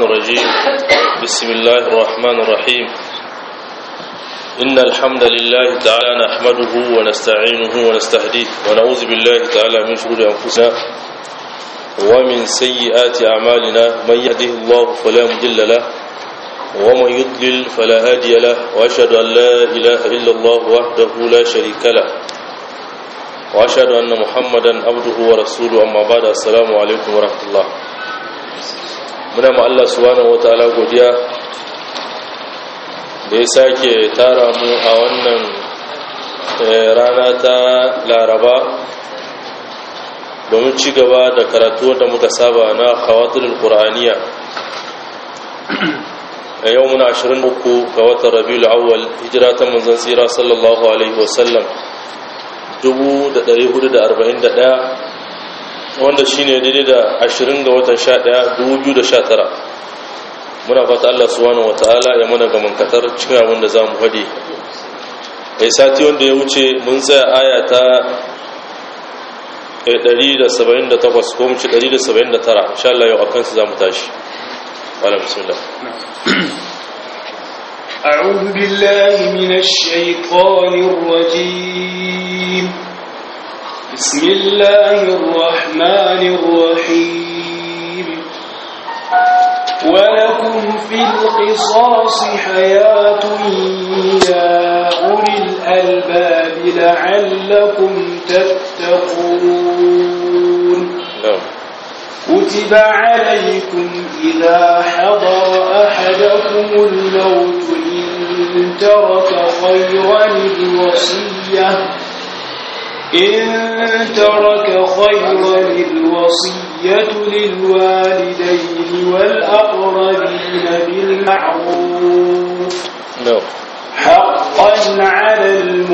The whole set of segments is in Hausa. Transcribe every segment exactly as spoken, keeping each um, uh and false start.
الرجيم بسم الله الرحمن الرحيم إن الحمد لله تعالى نحمده ونستعينه ونستهديه ونعوذ بالله تعالى من شرور أنفسنا ومن سيئات أعمالنا من يهده الله فلا مضل له ومن يضلل فلا هادي له وأشهد أن لا إله إلا الله وحده لا شريك له وأشهد أن محمدا عبده ورسوله أما بعد السلام عليكم ورحمة الله. muna ma Allah subhanahu wataala godiya da ya sake tara mu a wannan rana ta Laraba domin ci gaba da karatu da muka saba na khawatirul qur'aniya. a yau muna ashirin da uku ga watan Rabiul Awwal hijira ta manzon tsira sallallahu alaihi wasallam dubu da ɗari hudu da arba'in da ɗaya wanda shi ne daidai da ashirin ga watan sha ɗaya dubu biyu da sha tara. Muna fata Allah subhanahu wataala ya mana ga mankatar cikin abin da za mu haɗe. Kai sati wanda ya wuce mun tsaya aya ta ɗari da saba'in da takwas ko mu ci ɗari da saba'in da tara. Insha Allah yau akan su za mu tashi. Wala bismillah. أعوذ بالله من الشيطان الرجيم. بسم الله الرحمن الرحيم. ولكم في القصاص حياة يا أولي الألباب لعلكم تتقون. كتب عليكم إذا حضر أحدكم الموت إن ترك خيرا الوصية إن ترك خيرا الوصية للوالدين والأقربين بالمعروف no. حقا على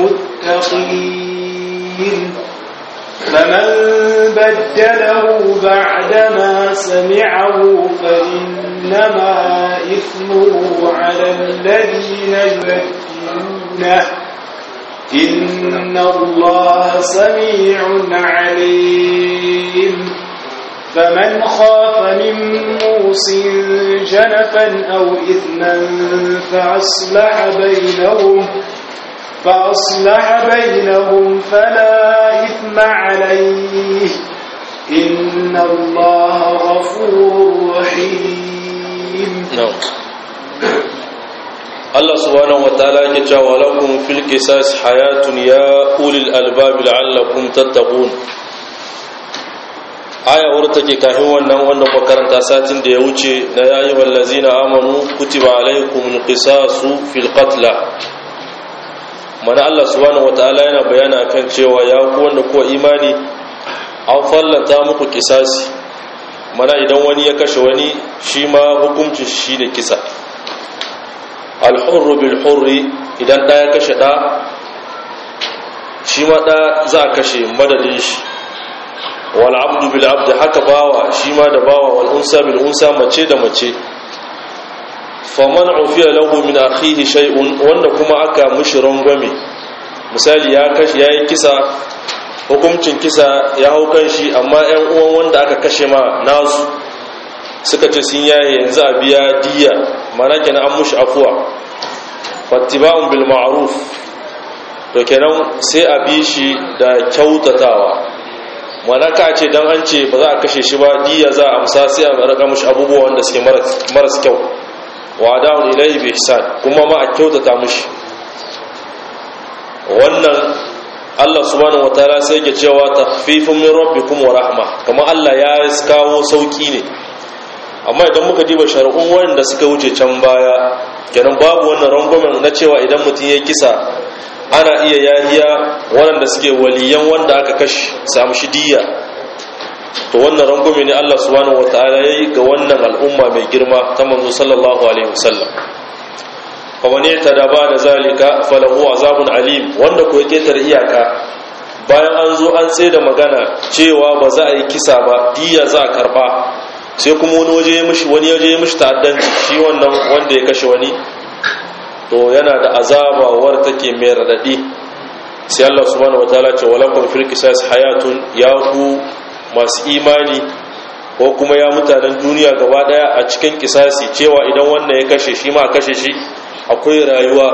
المتقين. فمن بدله بعدما سمعه فإنما إثمه على الذين يبدلونه إن الله سميع عليم. فمن خاف من موص جنفا أو إثما فأصلح بينهم فأصلح بينهم فلا إثم عليه إن الله غفور رحيم. نعم. Allah subhanahu wataala yake cewa lakum fil qisas hayatun ya ulil albab la'allakum tattaqun. Aya wadda take kafin wannan wanda muka karanta satin da ya wuce na ya ayyuhal ladzina amanu kutiba alaykumul qisasu fil qatl. Mana Allah subhanahu wataala yana bayana akan cewa ya ku wanda ku imani an fallanta muku kisasi. Mana idan wani ya kashe wani shi ma hukuncin shi ne kisa. Al-hurru bil-hurri idan ɗa ya kashe ɗa shi ma ɗa za a kashe madadin shi. Wal-abdu bil-abdi haka bawa shi ma da bawa, wal-unsa bil-unsa mace da mace. Faman ufiya lahu min akhihi shay'un wanda kuma aka mushi rangwame, misali ya kashe yayi kisa, hukuncin kisa ya hau kan shi amma ƴan uwan wanda aka kashe ma nasu suka ce sun yaye yanzu a biya diya, mana kenan an mushi afuwa. Fattiba'un bil ma'ruf to kenan sai a bi shi da kyautatawa, mana ka ce dan an ce ba za a kashe shi ba diya za a amsa sai a raka mushi abubuwa wanda suke maras kyau. Wa da'un ilayhi bi ihsan kuma ma a kyautata mushi. Wannan Allah subhanahu wataala sai yake cewa takhfifun min rabbikum wa rahma, kamar Allah ya kawo sauki ne. Amma idan muka diba shari'un wanda suka wuce can baya kenan babu wannan rangwamen na cewa idan mutum ya kisa ana iya yahiya waɗanda suke waliyan wanda aka kashe samu shi diya. To wannan rangwame ne Allah subhanahu wataala yayi ga wannan al'umma mai girma ta manzo sallallahu alaihi wasallam. fa wani tada ba da zalika falahu azabun alim, wanda ko yake tar iyaka bayan an zo an tsaye da magana cewa ba za a yi kisa ba diya za a karba, sai kuma wani waje mishi wani waje mishi ta'addanci shi wannan wanda ya kashe wani, to yana da azaba war take mai radadi. Sai Allah subhanahu wataala ce walakum fil qisas hayatun, ya ku masu imani ko kuma ya mutanen duniya gaba daya a cikin kisasi cewa idan wannan ya kashe shi ma kashe shi akwai rayuwa.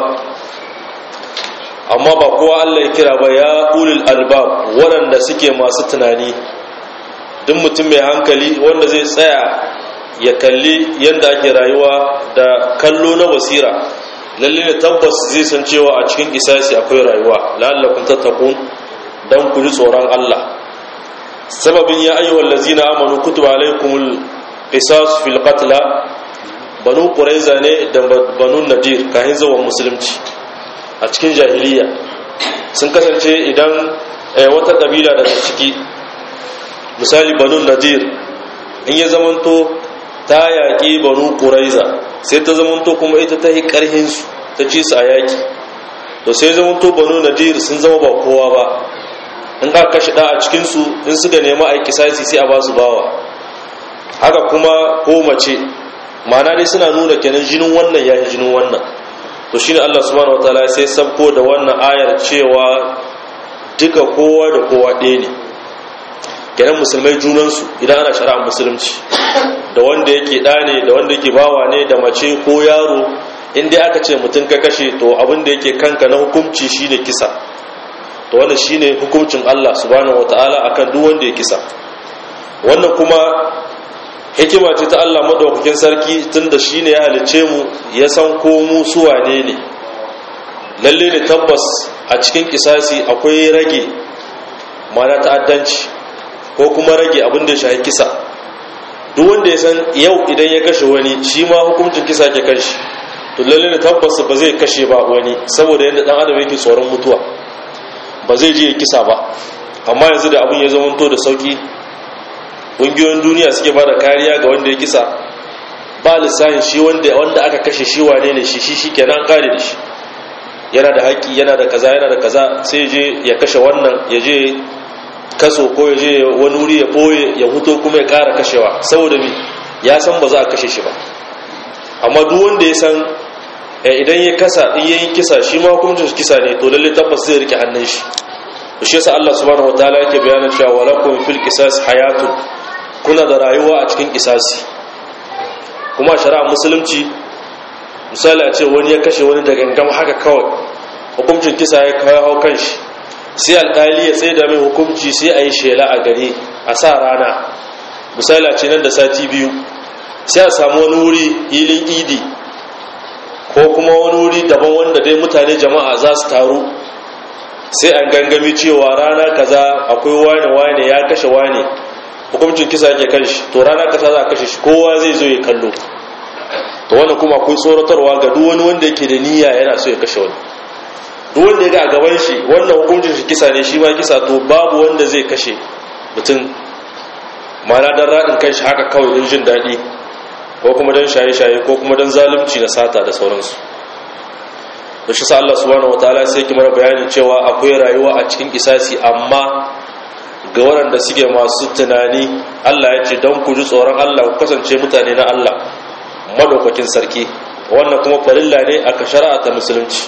amma ba kowa Allah ya kira ba ya ulul albab waɗanda suke masu tunani. duk mutum mai hankali wanda zai tsaya ya kalli yadda ake rayuwa da kallo na basira lalle ne tabbas zai san cewa a cikin kisasi akwai rayuwa. la'allakum tattaqun, dan ku ji tsoron Allah. sababin ya ayyuhal ladzina amanu kutiba alaykumul qisas fil qatl banu quraiza ne da banu nadir kahin zuwan musulunci. a cikin jahiliya sun kasance idan wata kabila daga ciki misali banu nadir in ya zamanto ta yaƙi banu quraiza sai ta zamanto kuma ita ta yi ƙarhin su ta ci su a yaƙi, to sai zamanto banu nadir sun zama ba kowa ba. in aka kashe da a cikinsu in suka nema a yi kisasi sai a ba su bawa. haka kuma ko mace ma'ana dai suna nuna kenan jinin wannan ya yi jinin wannan. to shi ne Allah subhanahu wa ta'ala sai sabko da wannan ayar cewa duka kowa da kowa ɗaya ne. kenan musulmai junansu idan ana shari'ar musulunci da wanda yake ɗa ne da wanda yake bawa ne da mace ko yaro, in dai aka ce mutum ka kashe to abin da yake kanka na hukunci shine kisa. to wannan shine hukuncin Allah subhanahu wataala akan duk wanda ya kisa. wannan kuma hikima ce ta Allah madaukakin sarki tunda shine ya halice mu ya san ko mu su wane ne. lalle ne tabbas a cikin kisasi akwai rage mana ta'addanci ko kuma rage abin da ya shafi kisa. duk wanda ya san yau idan ya kashe wani shi ma hukuncin kisa ke kanshi, to lalle ne tabbas ba zai kashe ba wani saboda yadda dan adam yake tsoron mutuwa ba zai je ya kisa ba. amma yanzu da abin ya zamanto da sauki, ƙungiyoyin duniya suke ba da kariya ga wanda ya kisa ba lissahin shi wanda wanda aka kashe shi wane ne shi shi shikenan kare da shi, yana da haƙƙi yana da kaza yana da kaza, sai je ya kashe wannan ya je kaso ko ya je wani wuri ya boye ya huto kuma ya ƙara kashewa saboda me ya san ba za a kashe shi ba. amma duk wanda ya san idan ya kasa in yayin kisa shi ma hukuncin kisa ne, to lalle tabbas zai rike hannun shi. to shi yasa Allah subhanahu wataala yake bayanin cewa walakum fil qisas hayatun, kuna da rayuwa a cikin kisasi. kuma shari'a musulunci misali a ce wani ya kashe wani da gangam haka kawai hukuncin kisa ya kawo kan shi, sai alƙali ya tsaye da mai hukunci sai a yi shela a gari a sa rana. misali a ce nan da sati biyu sai a samu wani wuri hilin idi ko kuma wani wuri daban wanda dai mutane jama'a za su taru, sai an gangami cewa rana kaza akwai wane wane ya kashe wane, hukuncin kisa yake kan shi, to rana kaza za a kashe shi, kowa zai zo ya kallo. to wannan kuma akwai tsoratarwa ga duk wani wanda yake da niyya yana so ya kashe wani. duk wanda ya ga a gaban shi wannan hukuncin shi kisa ne, shi ma kisa, to babu wanda zai kashe mutum mana dan radin kan shi haka kawai don jin daɗi ko kuma don shaye-shaye ko kuma don zalunci na sata da sauransu. da shi sa Allah subhanahu wataala sai ki mara bayanin cewa akwai rayuwa a cikin kisasi, amma ga waɗanda suke masu tunani Allah ya ce don ku ji tsoron Allah ku kasance mutane na Allah madaukakin sarki. wannan kuma farilla ne aka shari'a ta musulunci.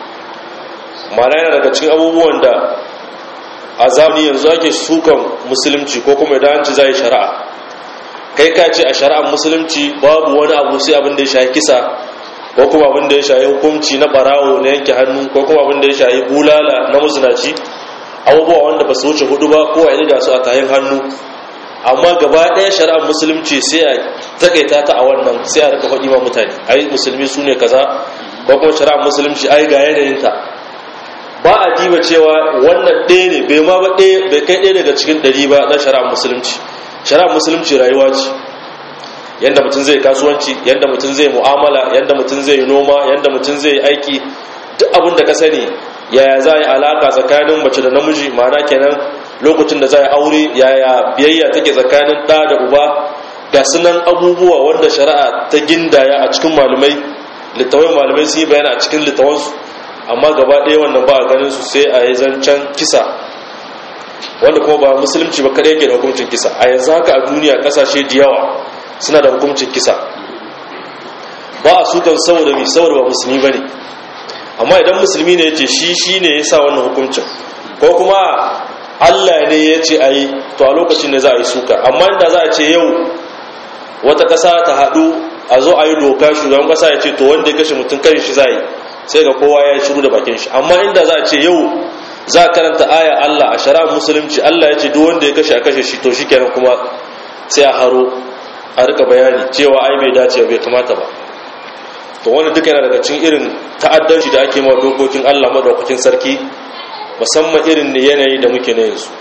mana yana daga cikin abubuwan da a zamani yanzu ake sukan musulunci ko kuma idan an ci zai shari'a, kai ka ce a shari'ar musulunci babu wani abu sai abin da ya shafi kisa ko kuma abin da ya shafi hukunci na barawo na yanke hannu ko kuma abin da ya shafi bulala na musulaci, abubuwa wanda ba su wuce hudu ba ko a riga su a tayin hannu. amma gaba ɗaya shari'ar musulunci sai a takaita ta a wannan, sai a rika faɗi ma mutane ai musulmi su ne kaza, ko kuma shari'ar musulunci ai ga yanayinta. ba a diba cewa wannan ɗaya ne bai ma ba ɗaya bai kai ɗaya daga cikin ɗari ba na shari'ar musulunci. shari'ar musulunci rayuwa ce, yanda mutum zai kasuwanci, yanda mutum zai mu'amala, yanda mutum zai noma, yanda mutum zai aiki, duk abin da ka sani yaya za a yi alaka tsakanin mace da namiji, ma'ana kenan lokacin da za a yi aure yaya biyayya take tsakanin ɗa da uba, ga sunan abubuwa wanda shari'a ta gindaya a cikin malamai, littawai malamai sun yi bayana a cikin littawansu. amma gaba ɗaya wannan ba a ganin su sai a yi zancen kisa, wanda kuma ba musulunci ba kada yake da hukuncin kisa. a yanzu haka a duniya kasashe da yawa suna da hukuncin kisa, ba a sukan saboda mai saboda ba musulmi ba ne. amma idan musulmi ne ya ce shi shi ne ya sa wannan hukuncin, ko kuma Allah ne ya ce a yi, to a lokacin ne za a yi suka. Amma inda za a ce yau wata ƙasa ta haɗu a zo a yi doka, shugaban ƙasa ya ce to wanda ya kashe mutum kan shi za yi, sai ga kowa ya shiru da bakin shi. Amma inda za a ce yau za a karanta aya Allah a shari'ar musulunci, Allah ya ce duk wanda ya kashe a kashe shi, to shikenan kuma sai a haro a rika bayani cewa ai bai dace bai kamata ba. To wannan duka yana daga cikin irin ta'addanci da ake ma dokokin Allah madaukakin sarki, musamman irin ne yanayi da muke na yanzu.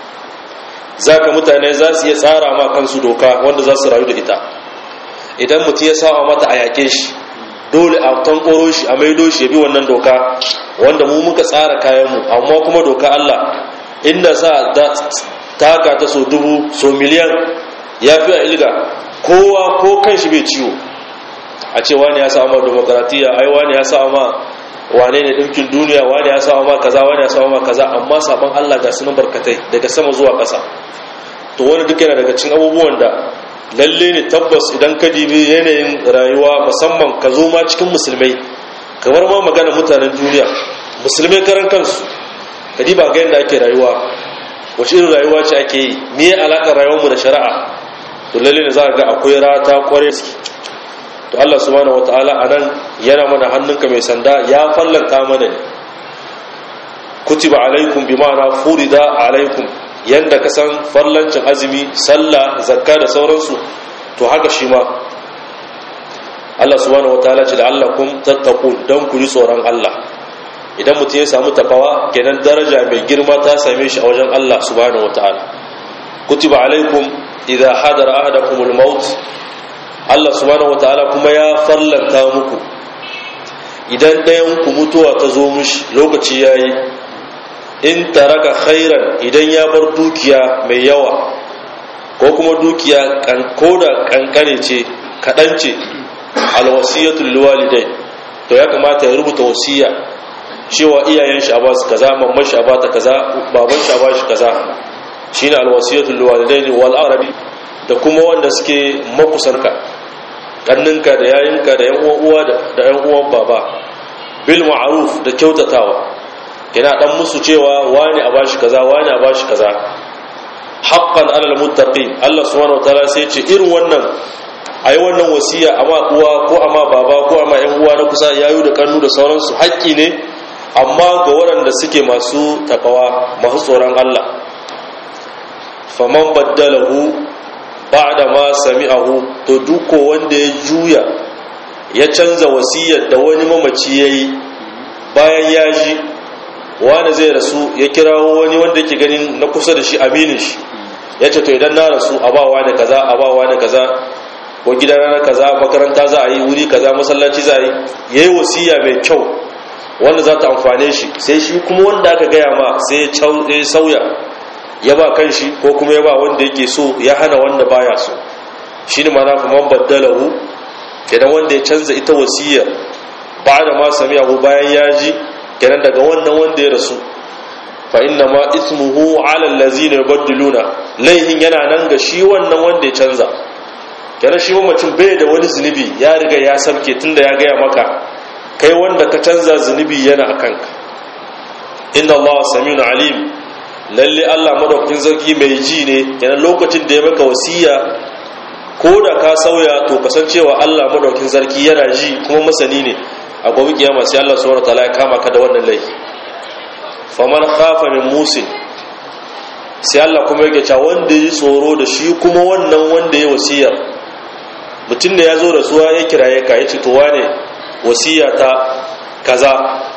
Zaka mutane za su iya tsara ma kansu doka wanda za su rayu da ita, idan mutum ya sawa mata a yake shi, dole a tankoro shi a maido shi ya bi wannan doka wanda mu muka tsara kayanmu. Amma kuma doka Allah inda sa taka ta so dubu so miliyan ya fi a ilga, kowa ko kan shi bai ciwo a ce wani ya sa ma demokaratiya, ai wani ya sa ma wane ne ɗinkin duniya, wani ya sa ma kaza, wani ya sa ma kaza. Amma sabon Allah ga sunan barkatai daga sama zuwa ƙasa. To wani duk yana daga cikin abubuwan da lalle ne tabbas idan ka dibi yanayin rayuwa, musamman ka zo ma cikin musulmai, kamar ma magana mutanen duniya, musulmai karan kansu ka diba ga yadda ake rayuwa, wace irin rayuwa ce ake yi, me ya alaƙar rayuwarmu da shari'a. To lalle ne za ka ga akwai rata kware. To Allah subhanahu wataala anan yana mana hannunka mai sanda, ya fallanta mana ne. Kutiba alaikum bi ma'ana furida alaikum, yanda ka san fallancin azumi, sallah, zakka da sauransu, to haka shi ma Allah subhanahu wataala ce da allakum tattaqun, dan ku ji tsoron Allah. Idan mutum ya samu takawa, kenan daraja mai girma ta same shi a wajen Allah subhanahu wataala. Kutiba alaikum idha hadara ahadakumul maut, Allah subhanahu wataala kuma ya farlanta muku idan ɗayan ku mutuwa ta zo mishi, lokaci yayi, in taraka khairan, idan ya bar dukiya mai yawa ko kuma dukiya koda kankane ce kadan ce, alwasiyatu lilwalidain, to ya kamata ya rubuta wasiya cewa iyayen shi a ba su kaza, mamman shi a ba ta kaza, baban shi a ba shi kaza. Shine alwasiyatu lilwalidain wal arabi, da kuma wanda suke makusanka, kanninka da yayinka da yan uwa da yan uwan baba, bil ma'ruf, da kyautatawa. Ina dan musu cewa wani a bashi kaza, wani a bashi kaza. Haqqan alal muttaqin, Allah subhanahu wataala sai ce irin wannan ayi wannan wasiya amma uwa ko amma baba ko amma yan uwa na kusa, yayu da kannu da sauransu, haƙƙi ne amma ga waɗanda suke masu takawa, masu tsoron Allah. Faman baddalahu ba'da ma sami'ahu, to duko wanda ya juya ya canza wasiyar da wani mamaci yayi bayan ya ji wani zai rasu, ya kirawo wani wanda yake ganin na kusa da shi, aminin shi, ya ce to idan na rasu a bawa da kaza, a bawa da kaza, ko gidana na kaza, makaranta za a yi, wuri kaza, masallaci za a yi, yayi wasiya mai kyau wanda za ta amfane shi. Sai shi kuma wanda aka gaya ma sai ya sauya, ya ba kan shi ko kuma ya ba wanda yake so, ya hana wanda baya so. Shine ma'ana kuma baddalahu, kenan wanda ya canza ita wasiyar ba'da ma sami'ahu, bayan ya ji, kenan daga wannan wanda ya rasu. Fa inna ma ismuhu ala allazina yubaddiluna, laihin yana nan ga shi wannan wanda ya canza. Kenan shi mamacin bai da wani zunubi, ya riga ya sabke tunda ya gaya maka, kai wanda ka canza zunubi yana akanka. Inna Allah samiun alim, lalle Allah madaukakin sarki mai ji ne. Kenan lokacin da ya maka wasiya, ko da ka sauya, to kasancewa Allah madaukakin sarki yana ji kuma masani ne. A gobe kiyama sai Allah subhanahu wataala ya kama ka da wannan laifi. Faman khafa min musin, sai Allah kuma yake cewa wanda yi tsoro da shi kuma wannan wanda ya wasiya, mutum da ya zo da suwa ya kiraye ka, ya ce to wane wasiya ta kaza,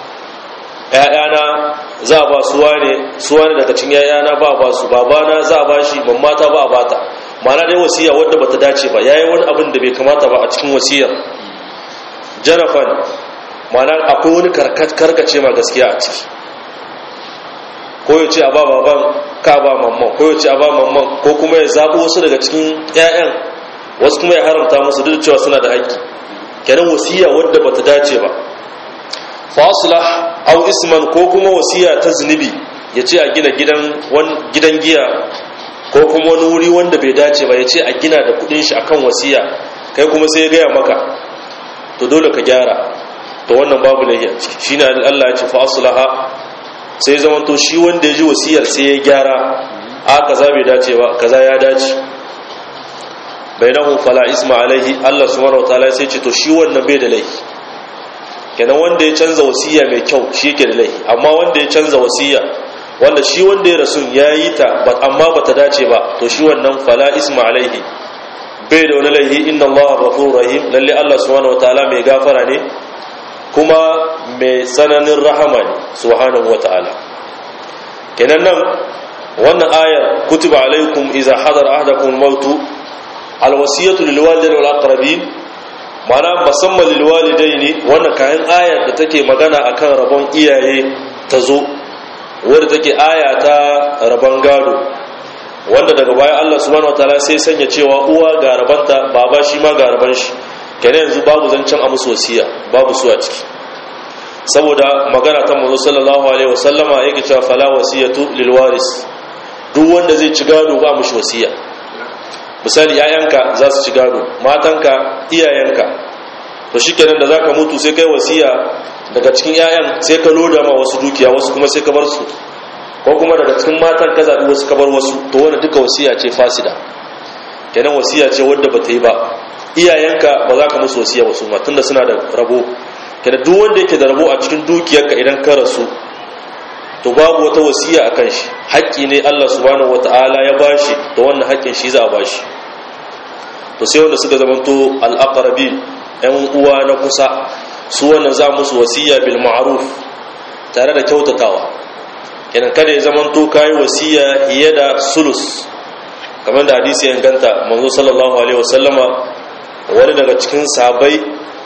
ƴaƴana za ba su wane, su wane daga cikin ƴaƴana ba ba su, babana za ba shi, mammata ba a bata. Ma'ana dai wasiya wanda bata dace ba, yayi wani abin da bai kamata ba a cikin wasiyar. Janafan, ma'ana akwai wani karkace ma gaskiya a ciki, ko ya ce a ba baban ka ba mamman, ko ya ce a ba mamman, ko kuma ya zaɓi wasu daga cikin ƴaƴan, wasu kuma ya haramta musu duk cewa suna da haƙƙi. Kenan wasiya wadda bata dace ba. Faslah aw isman, ko kuma wasiya ta zunubi, ya ce a gina gidan gidan giya ko kuma wani wuri wanda bai dace ba, ya ce a gina da kudin shi akan wasiya, kai kuma sai ya gaya maka, to dole ka gyara. To wannan babu laifi a ciki. Shine Allah ya ce fa aslaha sai zaman to shi wanda ya ji wasiyar sai ya gyara a kaza bai dace ba kaza ya dace bainahu fala isma alaihi Allah subhanahu wataala sai ce to shi wannan bai da laifi kenan wanda ya canza wasiya mai kyau shi yake da laifi amma wanda ya canza wasiya wanda shi wanda ya rasu yayi ta amma bata dace ba to shi wannan fala isma alaihi bai da wani laifi inna Allah ghafurur rahim lalle Allah subhanahu wataala mai gafara ne kuma mai tsananin rahama ne subhanahu wataala kenan nan wannan ayar kutiba alaikum idza hadara ahadakum al-mautu alwasiyatu lilwalidaini wal aqrabin mana musamman lilwalidaini wannan kayan ayar da take magana akan rabon iyaye tazo wanda take aya ta rabon gado wanda daga baya Allah subhanahu wataala sai sanya cewa uwa ga rabanta baba shi ma ga raban shi kenan yanzu babu zancen a musu wasiya babu su a ciki saboda magana ta manzo sallallahu alaihi wasallama yake cewa fala wasiyatu lilwaris duk wanda zai ci gado ba mushi wasiya misali yayanka za su ci gado matanka iyayenka to shikenan da zaka mutu sai kai wasiya daga cikin yayan sai ka loda ma wasu dukiya wasu kuma sai ka bar su ko kuma daga cikin matan ka zabi wasu ka bar wasu to wannan duka wasiya ce fasida kenan wasiya ce wanda bata yi ba iyayenka ba za ka musu wasiya ba su ma tunda suna da rabo kenan duk wanda yake da rabo a cikin dukiyarka idan ka rasu to babu wata wasiya akan shi haƙƙi ne Allah subhanahu wataala ya bashi to wannan haƙƙin shi za a bashi to sai wanda suka zamanto al-aqrabin ɗan uwa na kusa su wannan za musu wasiya bil ma'ruf tare da kyautatawa kenan kada ya zamanto kai wasiya hiya da sulus kamar da hadisi ya inganta manzo sallallahu alaihi wasallama wani daga cikin sahabbai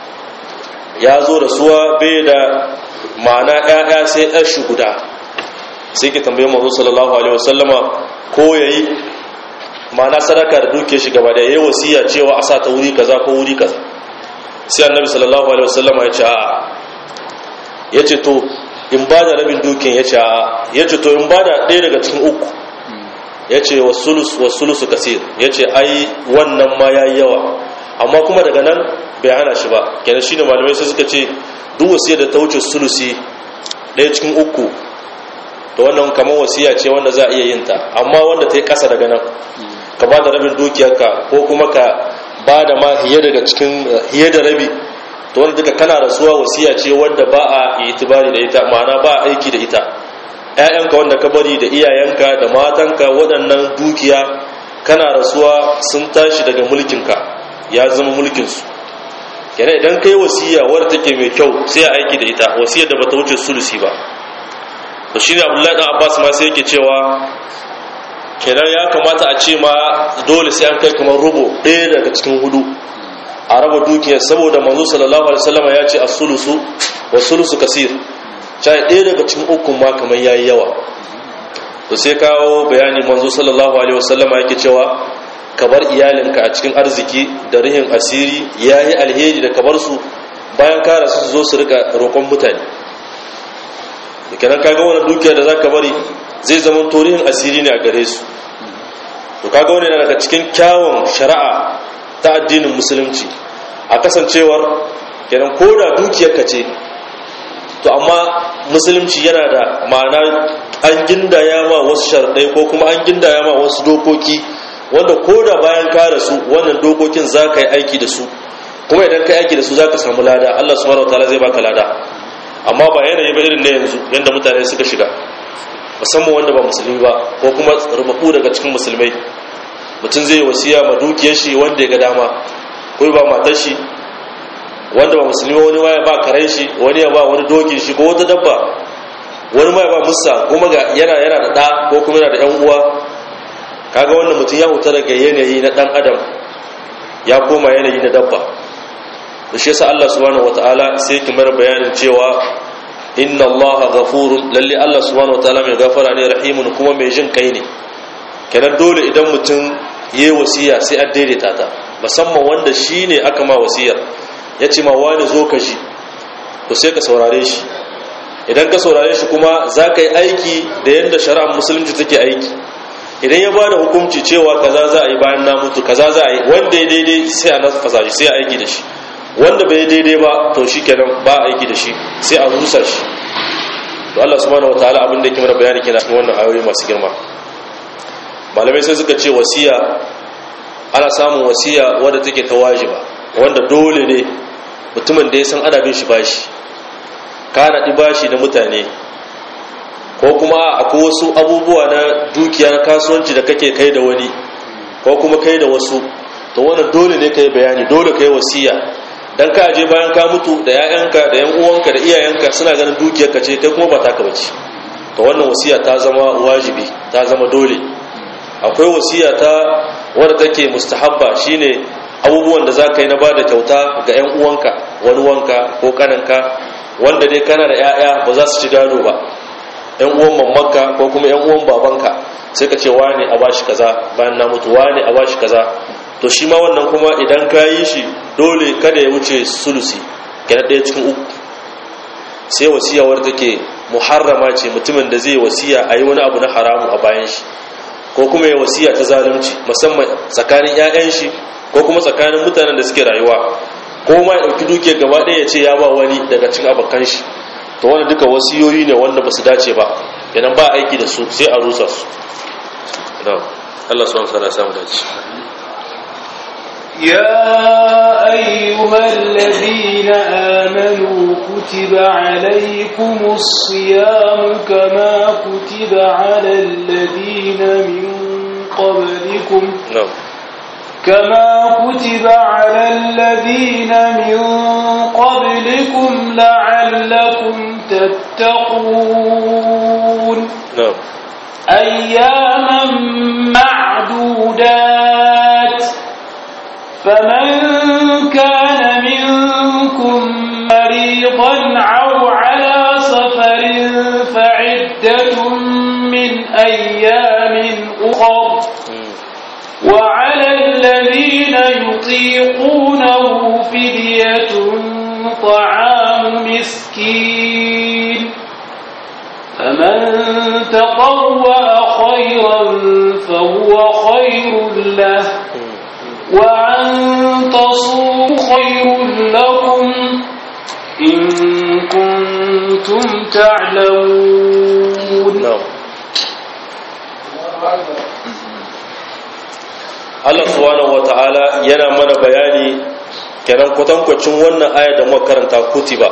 ya zo da suwa bai da ma'ana ƴaƴa sai ɗan shi guda sai ke tambaye manzo sallallahu alaihi wasallama ko yayi ma'ana sadaka da duke shi gaba da yayi wasiya cewa a sa ta wuri kaza ko wuri kaza sai annabi sallallahu alaihi wasallama ya ce a yace to in ba da rabin dukin yace a yace to in ba da ɗaya daga cikin uku yace wasulus wasulusu kasir yace ai wannan ma yayi yawa amma kuma daga nan bai hana shi ba kenan shine malamai sai suka ce duk wasiyar da ta wuce sulusi ɗaya cikin uku to wannan kamar wasiya ce wanda za a iya yin ta amma wanda ta yi ƙasa daga nan ka ba da rabin dukiyarka ko kuma ka ba da ma hiye daga cikin hiye da rabi to wanda duka kana rasuwa wasiya ce wanda ba a itibari da ita ma'ana ba a aiki da ita ƴaƴanka wanda ka bari da iyayenka da matanka waɗannan dukiya kana rasuwa sun tashi daga mulkinka ya zama mulkinsu kenan idan kai wasiya wadda take mai kyau sai a aiki da ita wasiyar da bata wuce sulusi ba to shine Abdullahi dan Abbas ma sai yake cewa kenan ya kamata a ce ma dole sai an kai kamar rubo ɗaya daga cikin hudu a raba dukiyar saboda manzo sallallahu alaihi wasallam ya ce as-sulusu was-sulusu kaseer sai ɗaya daga cikin ukun ma kamar yayi yawa to sai kawo bayani manzo sallallahu alaihi wasallam yake cewa ka bar iyalinka a cikin arziki da rihin asiri yayi alheri da ka bar su bayan ka rasu su zo su rika roƙon mutane kenan kaga wannan dukiya da zaka bari zai zama torihin asiri ne a gare su to kaga wannan daga cikin kyawun shari'a ta addinin musulunci a kasancewar kenan koda dukiyarka ce to amma musulunci yana da ma'ana an gindaya ma wasu sharadai ko kuma an gindaya ma wasu dokoki wanda koda bayan ka rasu wannan dokokin zaka yi aiki da su kuma idan ka yi aiki da su zaka samu lada Allah subhanahu wataala zai baka lada amma ba yanayi ba irin na yanzu yanda mutane suka shiga musamman wanda ba musulmi ba ko kuma rubabu daga cikin musulmai mutum zai wasiya ma dukiyar shi wanda ya ga dama ko ba matar shi wanda ba musulmi wani waya ba karen shi wani ya ba wani dokin shi ko wata dabba wani ma ya ba musa kuma ga yana yana da da ko kuma yana da yan uwa kaga wannan mutum ya huta daga yanayi na dan adam ya koma yanayi na dabba da shi yasa Allah subhanahu wataala sai kimar bayanin cewa inna allaha ghafurun lalle Allah subhanahu wataala mai gafara ne rahimun kuma mai jin kai ne kenan dole idan mutum yayi wasiya sai an daidaita ta musamman wanda shine aka ma wasiyar yace ma wani zo ka ji to sai ka saurare shi idan ka saurare shi kuma zaka yi aiki da yanda shari'ar musulunci take aiki idan ya bada hukunci cewa kaza za a yi bayan na mutu kaza za a yi wanda ya daidai sai a nafasa shi sai a aiki da shi wanda bai daidai ba to shi kenan ba aiki da shi sai a rusa shi to Allah subhanahu wataala abin da yake mana bayani kenan cikin wannan ayoyi masu girma. Malamai sai suka ce wasiya ana samun wasiya wadda take ta wajiba, wanda dole ne mutumin da ya san ana bin shi bashi, ka naɗi bashi na mutane, ko kuma akwai wasu abubuwa na dukiya na kasuwanci da kake kai da wani ko kuma kai da wasu, to wannan dole ne kai bayani, dole kai wasiya, dan ka aje bayan ka mutu da ƴaƴanka da ƴan uwanka da iyayenka suna ganin dukiyarka ce kai kuma ba taka bace, to wannan wasiya ta zama wajibi, ta zama dole. Akwai wasiya ta wadda take mustahabba, shine abubuwan da zaka yi na bada kyauta ga ƴan uwanka, wani wanka ko kananka wanda dai kana da ƴaƴa ba za su ci gado ba, ƴan uwan mammanka ko kuma ƴan uwan babanka, sai ka ce wani a bashi kaza bayan na mutu, wani a bashi kaza, to shi ma wannan kuma idan ka yi shi dole kada ya wuce sulusi, kenan ɗaya cikin uku. Sai wasiya wadda take muharrama ce, mutumin da zai wasiya a yi wani abu na haramu a bayan shi, ko kuma ya wasiya ta zalunci musamman tsakanin 'ya'yan shi ko kuma tsakanin mutanen da suke rayuwa, ko ma ya ɗauki dukiyar gaba ɗaya ya ce ya ba wani daga cikin abokan shi, to wani duka wasiyoyi ne wanda ba su dace ba, idan ba aiki da su sai a rusa su. Allah subhanahu wa ta'ala ya samu dace. يا أيها الذين آمنوا كتب عليكم الصيام كما كتب على الذين من قبلكم كما كتب على الذين من قبلكم لعلكم تتقون أياما معدودات فمن كان منكم مريضا أو على سفر فعدة من أيام أخر وعلى الذين يطيقونه فدية طعام مسكين فمن تطوع خيرا فهو خير له وأن تصوموا خير لكم إن كنتم تعلمون. Allah subhanahu wata'ala yana mana bayani kenan kwatankwacin wannan aya da muka karanta kutiba.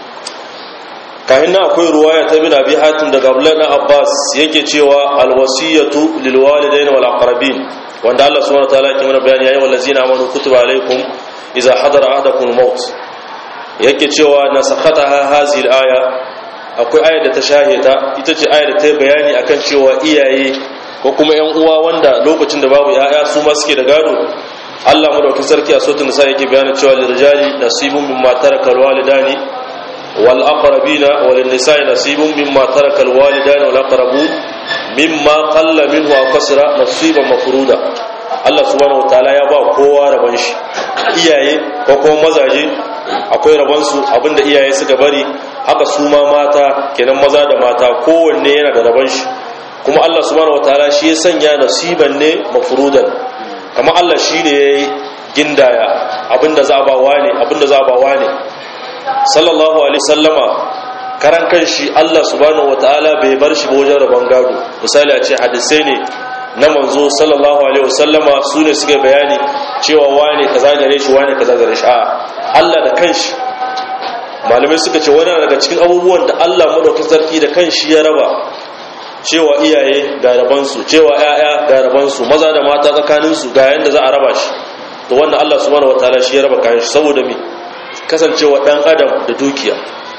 Kahin na akwai ruwaya ta bin Abi Hatim daga Abdullah ibn Abbas yake cewa alwasiyatu lilwalidaini wal aqrabin, wanda Allah subhanahu wataala yake mana bayani yayin wallazina amanu kutiba alaikum idza hadara ahadakum al-maut, yake cewa nasakhataha hazihi al-aya, akwai aya da ta shahida, ita ce aya da ta bayani akan cewa iyaye ko kuma ƴan uwa wanda lokacin da babu yaya su ma suke da gado. Allah madaukakin sarki a suratul nisa yake bayani cewa lirijali nasibun mimma taraka al-walidani wal aqrabina wal nisa'i nasibun mimma taraka al-walidani wal aqrabun mimma qalla minhu aw kasra nasiban mafruda. Allah subhanahu wataala ya ba kowa rabon shi, iyaye ko kuma mazaje akwai rabon su abinda iyaye suka bari, haka su ma mata kenan maza da mata kowanne yana da rabon shi, kuma Allah subhanahu wataala shi ya sanya nasiban ne mafrudan, kamar Allah shi ne ya gindaya abinda za a ba wani abinda za a ba wani. Sallallahu alaihi sallama karan kanshi Allah subhanahu wataala bai bar shi ba wajen rabon gado. Misali a ce hadisai ne na manzo sallallahu alaihi wasallama su ne suka bayani cewa wane kaza gare shi wane kaza gare shi, a Allah da kanshi. Malamai suka ce wani daga cikin abubuwan da Allah madaukakin sarki da kanshi ya raba, cewa iyaye ga rabansu, cewa ƴaƴa ga rabansu, maza da mata tsakaninsu ga yanda za a raba shi, to wannan Allah subhanahu wataala shi ya raba kayan shi. Saboda me? Kasancewa dan adam da dukiya.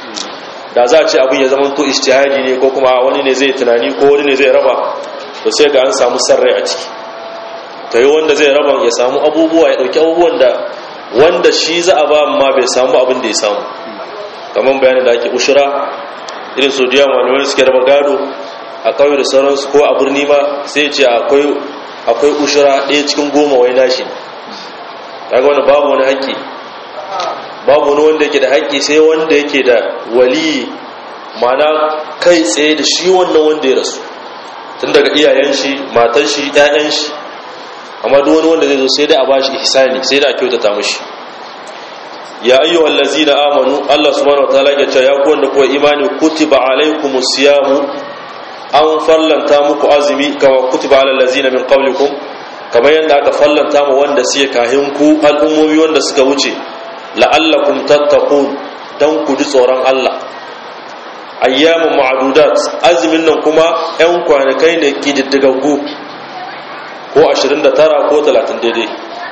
Da za a ce abin ya zama to ijtihadi ne ko kuma wani ne zai tunani ko wani ne zai raba, to sai ga an samu sarrai a ciki. To yi wanda zai raba ya samu abubuwa, ya dauki abubuwan da wanda shi za a ba amma bai samu abin da ya samu. Kamar bayanin da ake ushura, irin su diya malamai suke raba gado a kauye da sauransu ko a birni ma, sai ce akwai akwai ushura ɗaya cikin goma wai nashi. Kaga wani babu wani haƙƙi, babu wani wanda yake da haƙƙi sai wanda yake da wali, mana kai tsaye da shi wannan wanda ya rasu, tun daga iyayen shi, matan shi, ƴaƴan shi. Amma duk wani wanda zai zo sai dai a bashi ihsani, sai dai a kyautata mishi. ya ayyuhal ladzina amanu Allah subhanahu wataala ya ce ya ku wanda kuwa imani kutiba alaikumus siyamu an fallanta muku azumi kama kutiba alal ladzina min qablikum kamar yadda aka fallanta mu wanda suke kahin ku al'ummomi wanda suka wuce la'allakum tattaqun dan ku ji tsoron Allah ayyamun ma'dudat azumin nan kuma ɗan kwanakai ne kididdigaggu ko ashirin da tara ko talatin daidai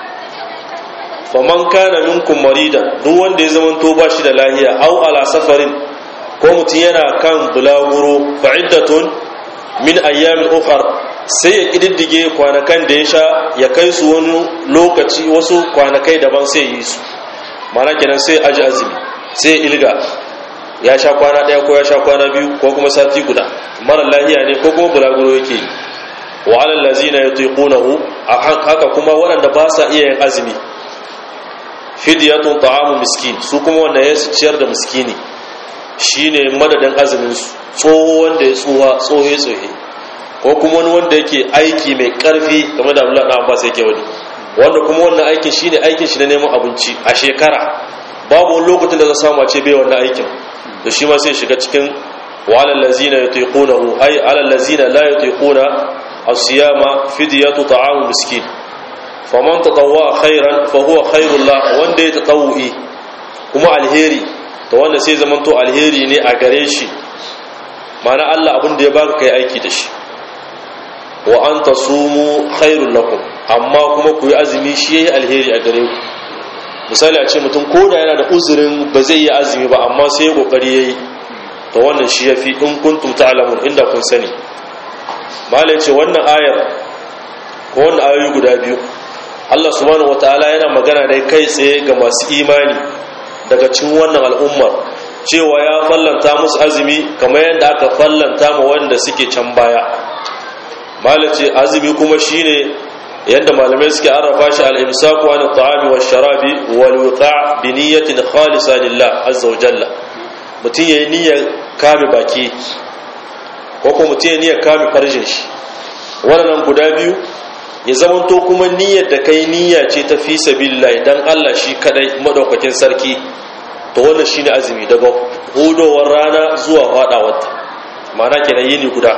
faman kana minkum maridan duk wanda ya zama to bashi da lahiya au ala safarin ko mutum yana kan bulaguro fa'iddatun min ayyamin ukhra sai ya kididdige kwanakan da ya sha ya kai su wani lokaci wasu kwanakai daban sai yi su mana kenan sai aji azumi sai ya ilga ya sha kwana daya ko ya sha kwana biyu ko kuma sati guda mara lahiya ne ko kuma bulaguro yake yi wa alal ladzina yutiqunahu haka kuma waɗanda ba sa iya yin azumi fidyatun ta'amu miskin su kuma wanda ya ciyar da miskini shine madadin azumin su tsoho wanda ya tsuwa tsohe tsohe ko kuma wani wanda yake aiki mai karfi kamar da Abdullah ibn Abbas yake wani wanda kuma wannan aikin shine aikin shi na neman abinci a shekara babu wani lokacin da za samu a ce bai wannan aikin to shi ma sai shiga cikin walal ladzina yutiqunahu ay alal ladzina la yutiquna as-siyama fidyatu ta'amu miskin faman tatawwa khairan fa huwa khairul la wanda ya tatawwi kuma alheri to wanda sai zamanto alheri ne a gare shi mana Allah abin da ya baka kai aiki da shi wa an tasumu khairul lakum amma kuma ku yi azumi shi yayi alheri a gare ku misali a ce mutum koda yana da uzurin ba zai yi azumi ba amma sai ya kokari yayi to wannan shi yafi in kuntum ta'lamun inda kun sani malai ce wannan ayar ko wannan ayoyi guda biyu Allah subhanahu wataala yana magana dai kai tsaye ga masu imani daga cikin wannan al'ummar cewa ya fallanta musu azumi kamar yadda aka fallanta ma wanda suke can baya malace azumi kuma shine yadda malamai suke arrafa shi al-imsaku an at-ta'ami wash-sharabi wal-wiqa' bi niyyatin khalisa lillah azza wa jalla mutun yayi niyyar kame baki ko kuma mutun yayi niyyar kame farjin shi wannan guda biyu ya zamanto kuma niyyar da kai niyya ce ta fi sabilillah dan Allah shi kadai madaukakin sarki to wannan shine azumi daga hudowar rana zuwa fadawarta ma'ana kenan yini guda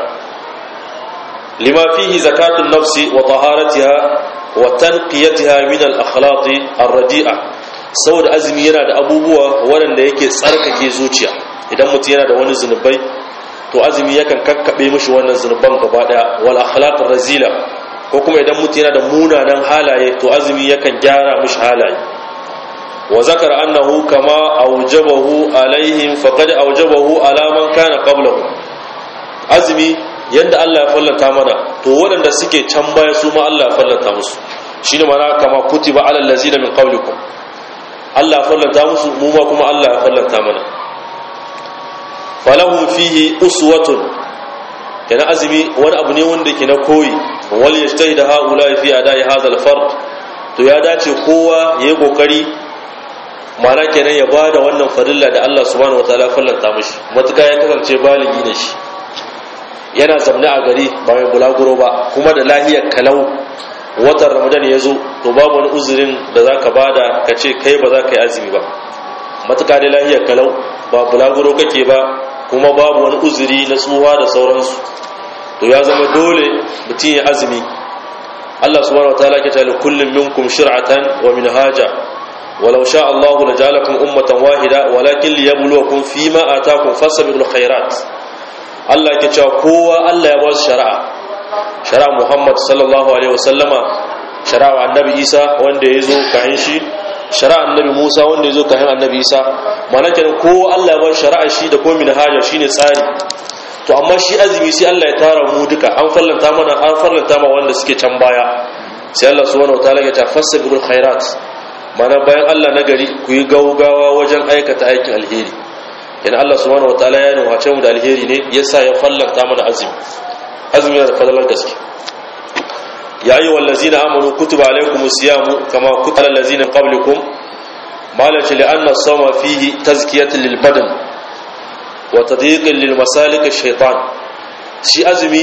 lima fihi zakatun nafsi wa taharatiha wa tanqiyatiha min al-akhlaq ar-radi'a saboda azumi yana da abubuwa waɗanda yake tsarkake zuciya idan mutum yana da wani zunubai to azumi yakan kakkabe mishi wannan zunuban gaba daya wal akhlaq ar-razila ko kuma idan mutum yana da munanan halaye to azumi yakan gyara mishi halaye wa zakara annahu kama awjabahu alaihim faqad awjabahu ala man kana qablahu azumi yanda Allah ya fallanta mana to waɗanda suke can baya su ma Allah ya fallanta musu shine mana kama kutiba alal ladzina min qablikum Allah ya fallanta musu mu ma kuma Allah ya fallanta mana falahum fihi uswatun kana azumi wani abu ne wanda ke na koyi wal yajtahid haula fi adai hadha al fard to ya dace kowa yayi kokari mana kenan ya bada wannan farilla da Allah subhanahu wataala fallanta mishi matuka ya kasance baligi ne shi yana zamne a gari ba mai bulaguro ba kuma da lahiyar kalau watan ramadan ya zo to babu wani uzurin da za ka bada ka ce kai ba za ka yi azumi ba matuka da lahiyar kalau ba bulaguro kake ba kuma babu wani uzuri na tsuwa da sauransu to ya zama dole mutum ya azumi Allah subhanahu wataala ke ce kullum minkum shir'atan wa minhaja walau sha Allah la ja'alakum ummatan wahida walakin liyabluwakum fima ataakum fasabiqul khairat Allah ke cewa kowa Allah ya ba su shari'a shari'a Muhammad sallallahu alaihi wasallama shari'a annabi Isa wanda ya zo kahin shi shari'a annabi Musa wanda ya zo kahin annabi Isa mana kenan kowa Allah ya ba shari'a shi da komai minhaja shine tsari to amma shi azumi sai Allah ya tara mu duka an fallanta mana an fallanta ma wanda suke can baya sai Allah subhanahu wataala ya tafassa bil khairat mana bayan Allah na gari ku yi gaugawa wajen aikata aikin alheri yana Allah subhanahu wataala ya nuhace mu da alheri ne yasa ya fallanta mana azumi azumi yana da fadalar gaske ya ayyuha allazina amanu kutiba alaykumus siyamu kama kutiba alal ladzina qablikum malaka li anna as-sawma fihi tazkiyatan lil badan wa tadhiqan lil masalik ash-shaytan shi azumi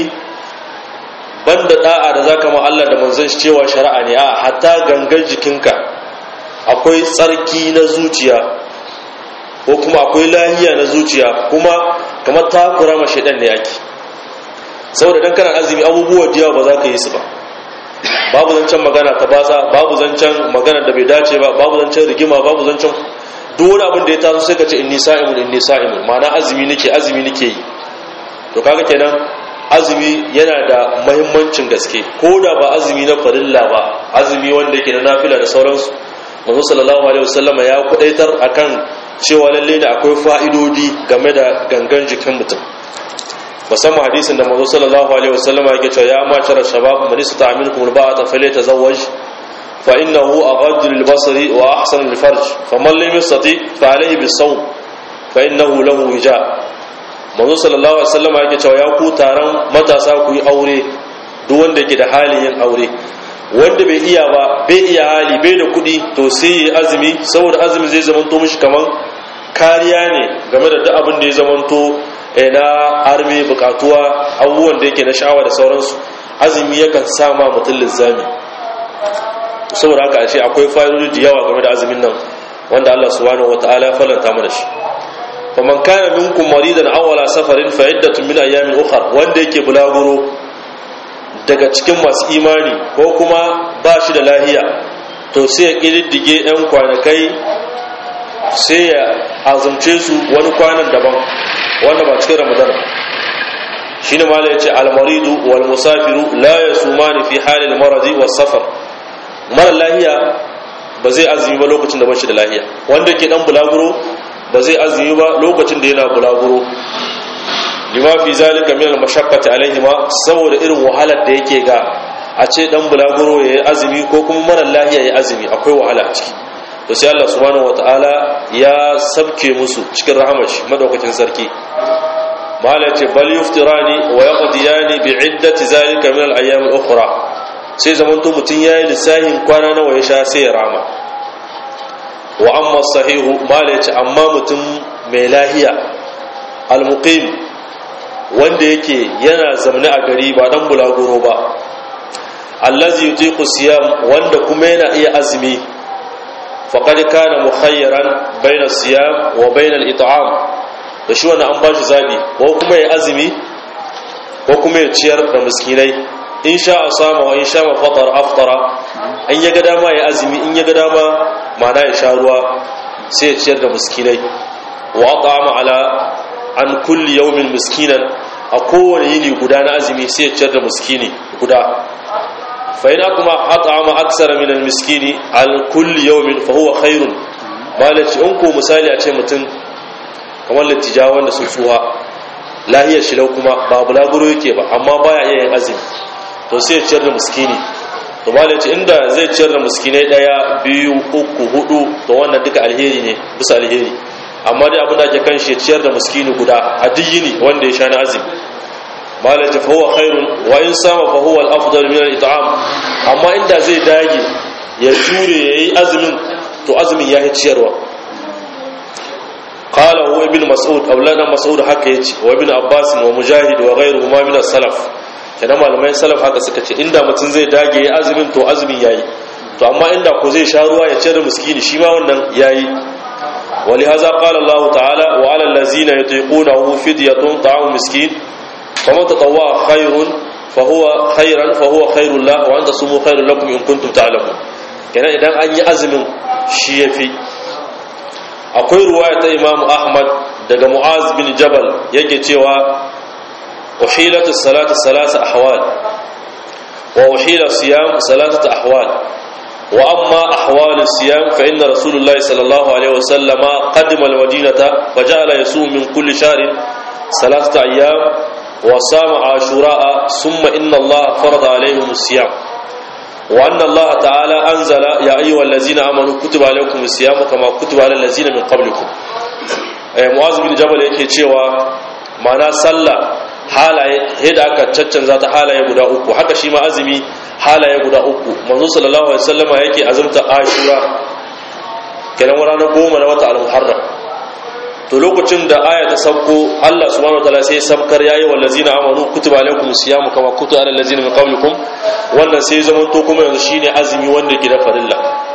banda da'a da zaka ma Allah da manzon shi cewa shari'a ne a hatta gangan jikinka akwai tsarki na zuciya ko kuma akwai lahiya na zuciya kuma kamar takura ma shaidan ne yake saboda dan kana azumi abubuwa da yawa ba za ka yi su ba babu zancen magana ta batsa babu zancen magana da bai dace ba babu zancen rigima babu zancen duk wani abin da ya taso sai ka ce inni sa'imun inni sa'imun ma'ana azumi nake azumi nake yi to kaga kenan azumi yana da muhimmancin gaske ko da ba azumi na farilla ba azumi wanda yake na nafila da sauransu manzo sallallahu alaihi wasallama ya kudaitar akan cewa lalle ne akwai fa'idodi game da gangan jikin mutum musamman hadisin da manzo sallallahu alaihi wasallama yake cewa ya ma'ashara shabab man istata'a minkum alba'ata falyatazawwaj fa innahu aghaddu lilbasari wa ahsanu lilfarj faman lam yastati fa alayhi bis-sawm fa innahu lahu wija manzo sallallahu alaihi wasallama yake cewa ya ku taron matasa ku yi aure duk wanda yake da halin yin aure wanda bai iya ba bai iya hali bai da kudi to sai yi azumi saboda azumi zai zamanto mishi kaman kariya ne game da duk abin da ya zamanto na arme bukatuwa abubuwan da yake na sha'awa da sauransu azumi yakan sa ma mutum lizzami saboda haka a ce akwai fa'idodi da yawa game da azumin nan wanda Allah subhanahu wataala ya falanta mana shi faman kana minkum maridan aw ala safarin fa iddatun min ayamin ukhra wanda yake bulaguro daga cikin masu imani ko kuma ba shi da lahiya to sai ya kididdige yan kwanakai sai ya azumce su wani kwanan daban wanda ba cikin ramadan shine malai yace al-maridu wal musafiru la yasumani fi halil maradi was safar mara lahiya ba zai azumi ba lokacin da ba shi da lahiya wanda ke dan bulaguro ba zai azumi ba lokacin da yana bulaguro lima fi zalika min al-mashaqqati alaihima saboda irin wahalar da yake ga a ce dan bulaguro yayi azumi ko kuma mara lahiya yayi azumi akwai wahala a ciki to sai Allah subhanahu wataala ya sabke musu cikin rahamar shi madaukakin sarki mala ce bal yuftirani wa yaqdiyani bi iddati zalika min al-ayyam al-ukhra sai zamanto mutun yayi lissahin kwana nawa ya sha sai ya rama wa amma sahihu mala ce amma mutum mai lahiya al-muqim wanda yake yana zamne a gari ba dan bulaguro ba allazi yutiqu siyam wanda kuma yana iya azumi faqad kana mukhayyaran bayna siyam wa bayna al-it'am da shi wannan an bashi zabi ko kuma ya azumi ko kuma ya ciyar da miskinai in sha asama wa in sha mafatar aftara in ya ga dama ya azumi in ya ga dama mana ya sha ruwa sai ya ciyar da miskinai wa at'ama ala an kulli yawmin miskinan a kowane yini guda na azumi sai ya ciyar da miskini guda fa ina kuma at'ama aksara min al-miskini al kulli yawmin fa huwa khairun malaci in ko misali a ce mutum kamar lattijawa wanda sun tsuha lahiyar shi lau kuma ba bulaguro yake ba amma baya iya yin azumi to sai ya ciyar da miskini to malaci inda zai ciyar da miskinai daya biyu uku hudu to wannan duka alheri ne bisa alheri amma dai abin da ake kan shi ciyar da miskini guda a diyini wanda ya sha na azumi malaci fa huwa khairun wa in sama fa huwa al-afdal min al-it'am amma inda zai dage ya jure yayi azumin to azumin yayi ciyarwa qala huwa ibn mas'ud aulana mas'ud haka yace wa ibn abbas wa mujahid wa ghayruhuma min as-salaf kana malamai salaf haka suka ce inda mutun zai dage yayi azumin to azumin yayi to amma inda ko zai sha ruwa ya ciyar da miskini shi ma wannan yayi ولهذا قال الله تعالى وعلى الذين يطيقونه فدية طعام مسكين فمن تطوع خير فهو خيرا فهو خير الله وأن تصوموا خير لكم إن كنتم تعلمون kenan idan an yi azumin shi yafi akwai ruwaya ta Imam Ahmad daga Mu'az bin Jabal yake cewa uhilatu salatu salasa ahwal wa uhila siyam salasata ahwal wa amma ahwal siyam fa inna rasulullahi sallallahu alaihi wasallam qadima al-madinata fa ja'ala yasum min kulli shahrin salasata ayyam wa sama ashura thumma inna allaha farada alaihim as-siyam وأن الله تعالى أنزل يا أيها الذين آمنوا كتب عليكم الصيام كما كتب على الذين من قبلكم معاذ بن جبل yake cewa mana sallah halaye yadda aka caccanza ta halaye guda uku haka shi ma azumi halaye guda uku manzo sallallahu alaihi wasallama yake azumta ashura kenan ranar goma na wata al-muharram to lokacin da aya ta sabko Allah subhanahu wataala sai sabkar yayi wallazina amanu kutiba alaykumus siyamu kama kutiba alal ladzina min qablikum wannan sai zaman to kuma yanzu shine azumi wanda ke da farilla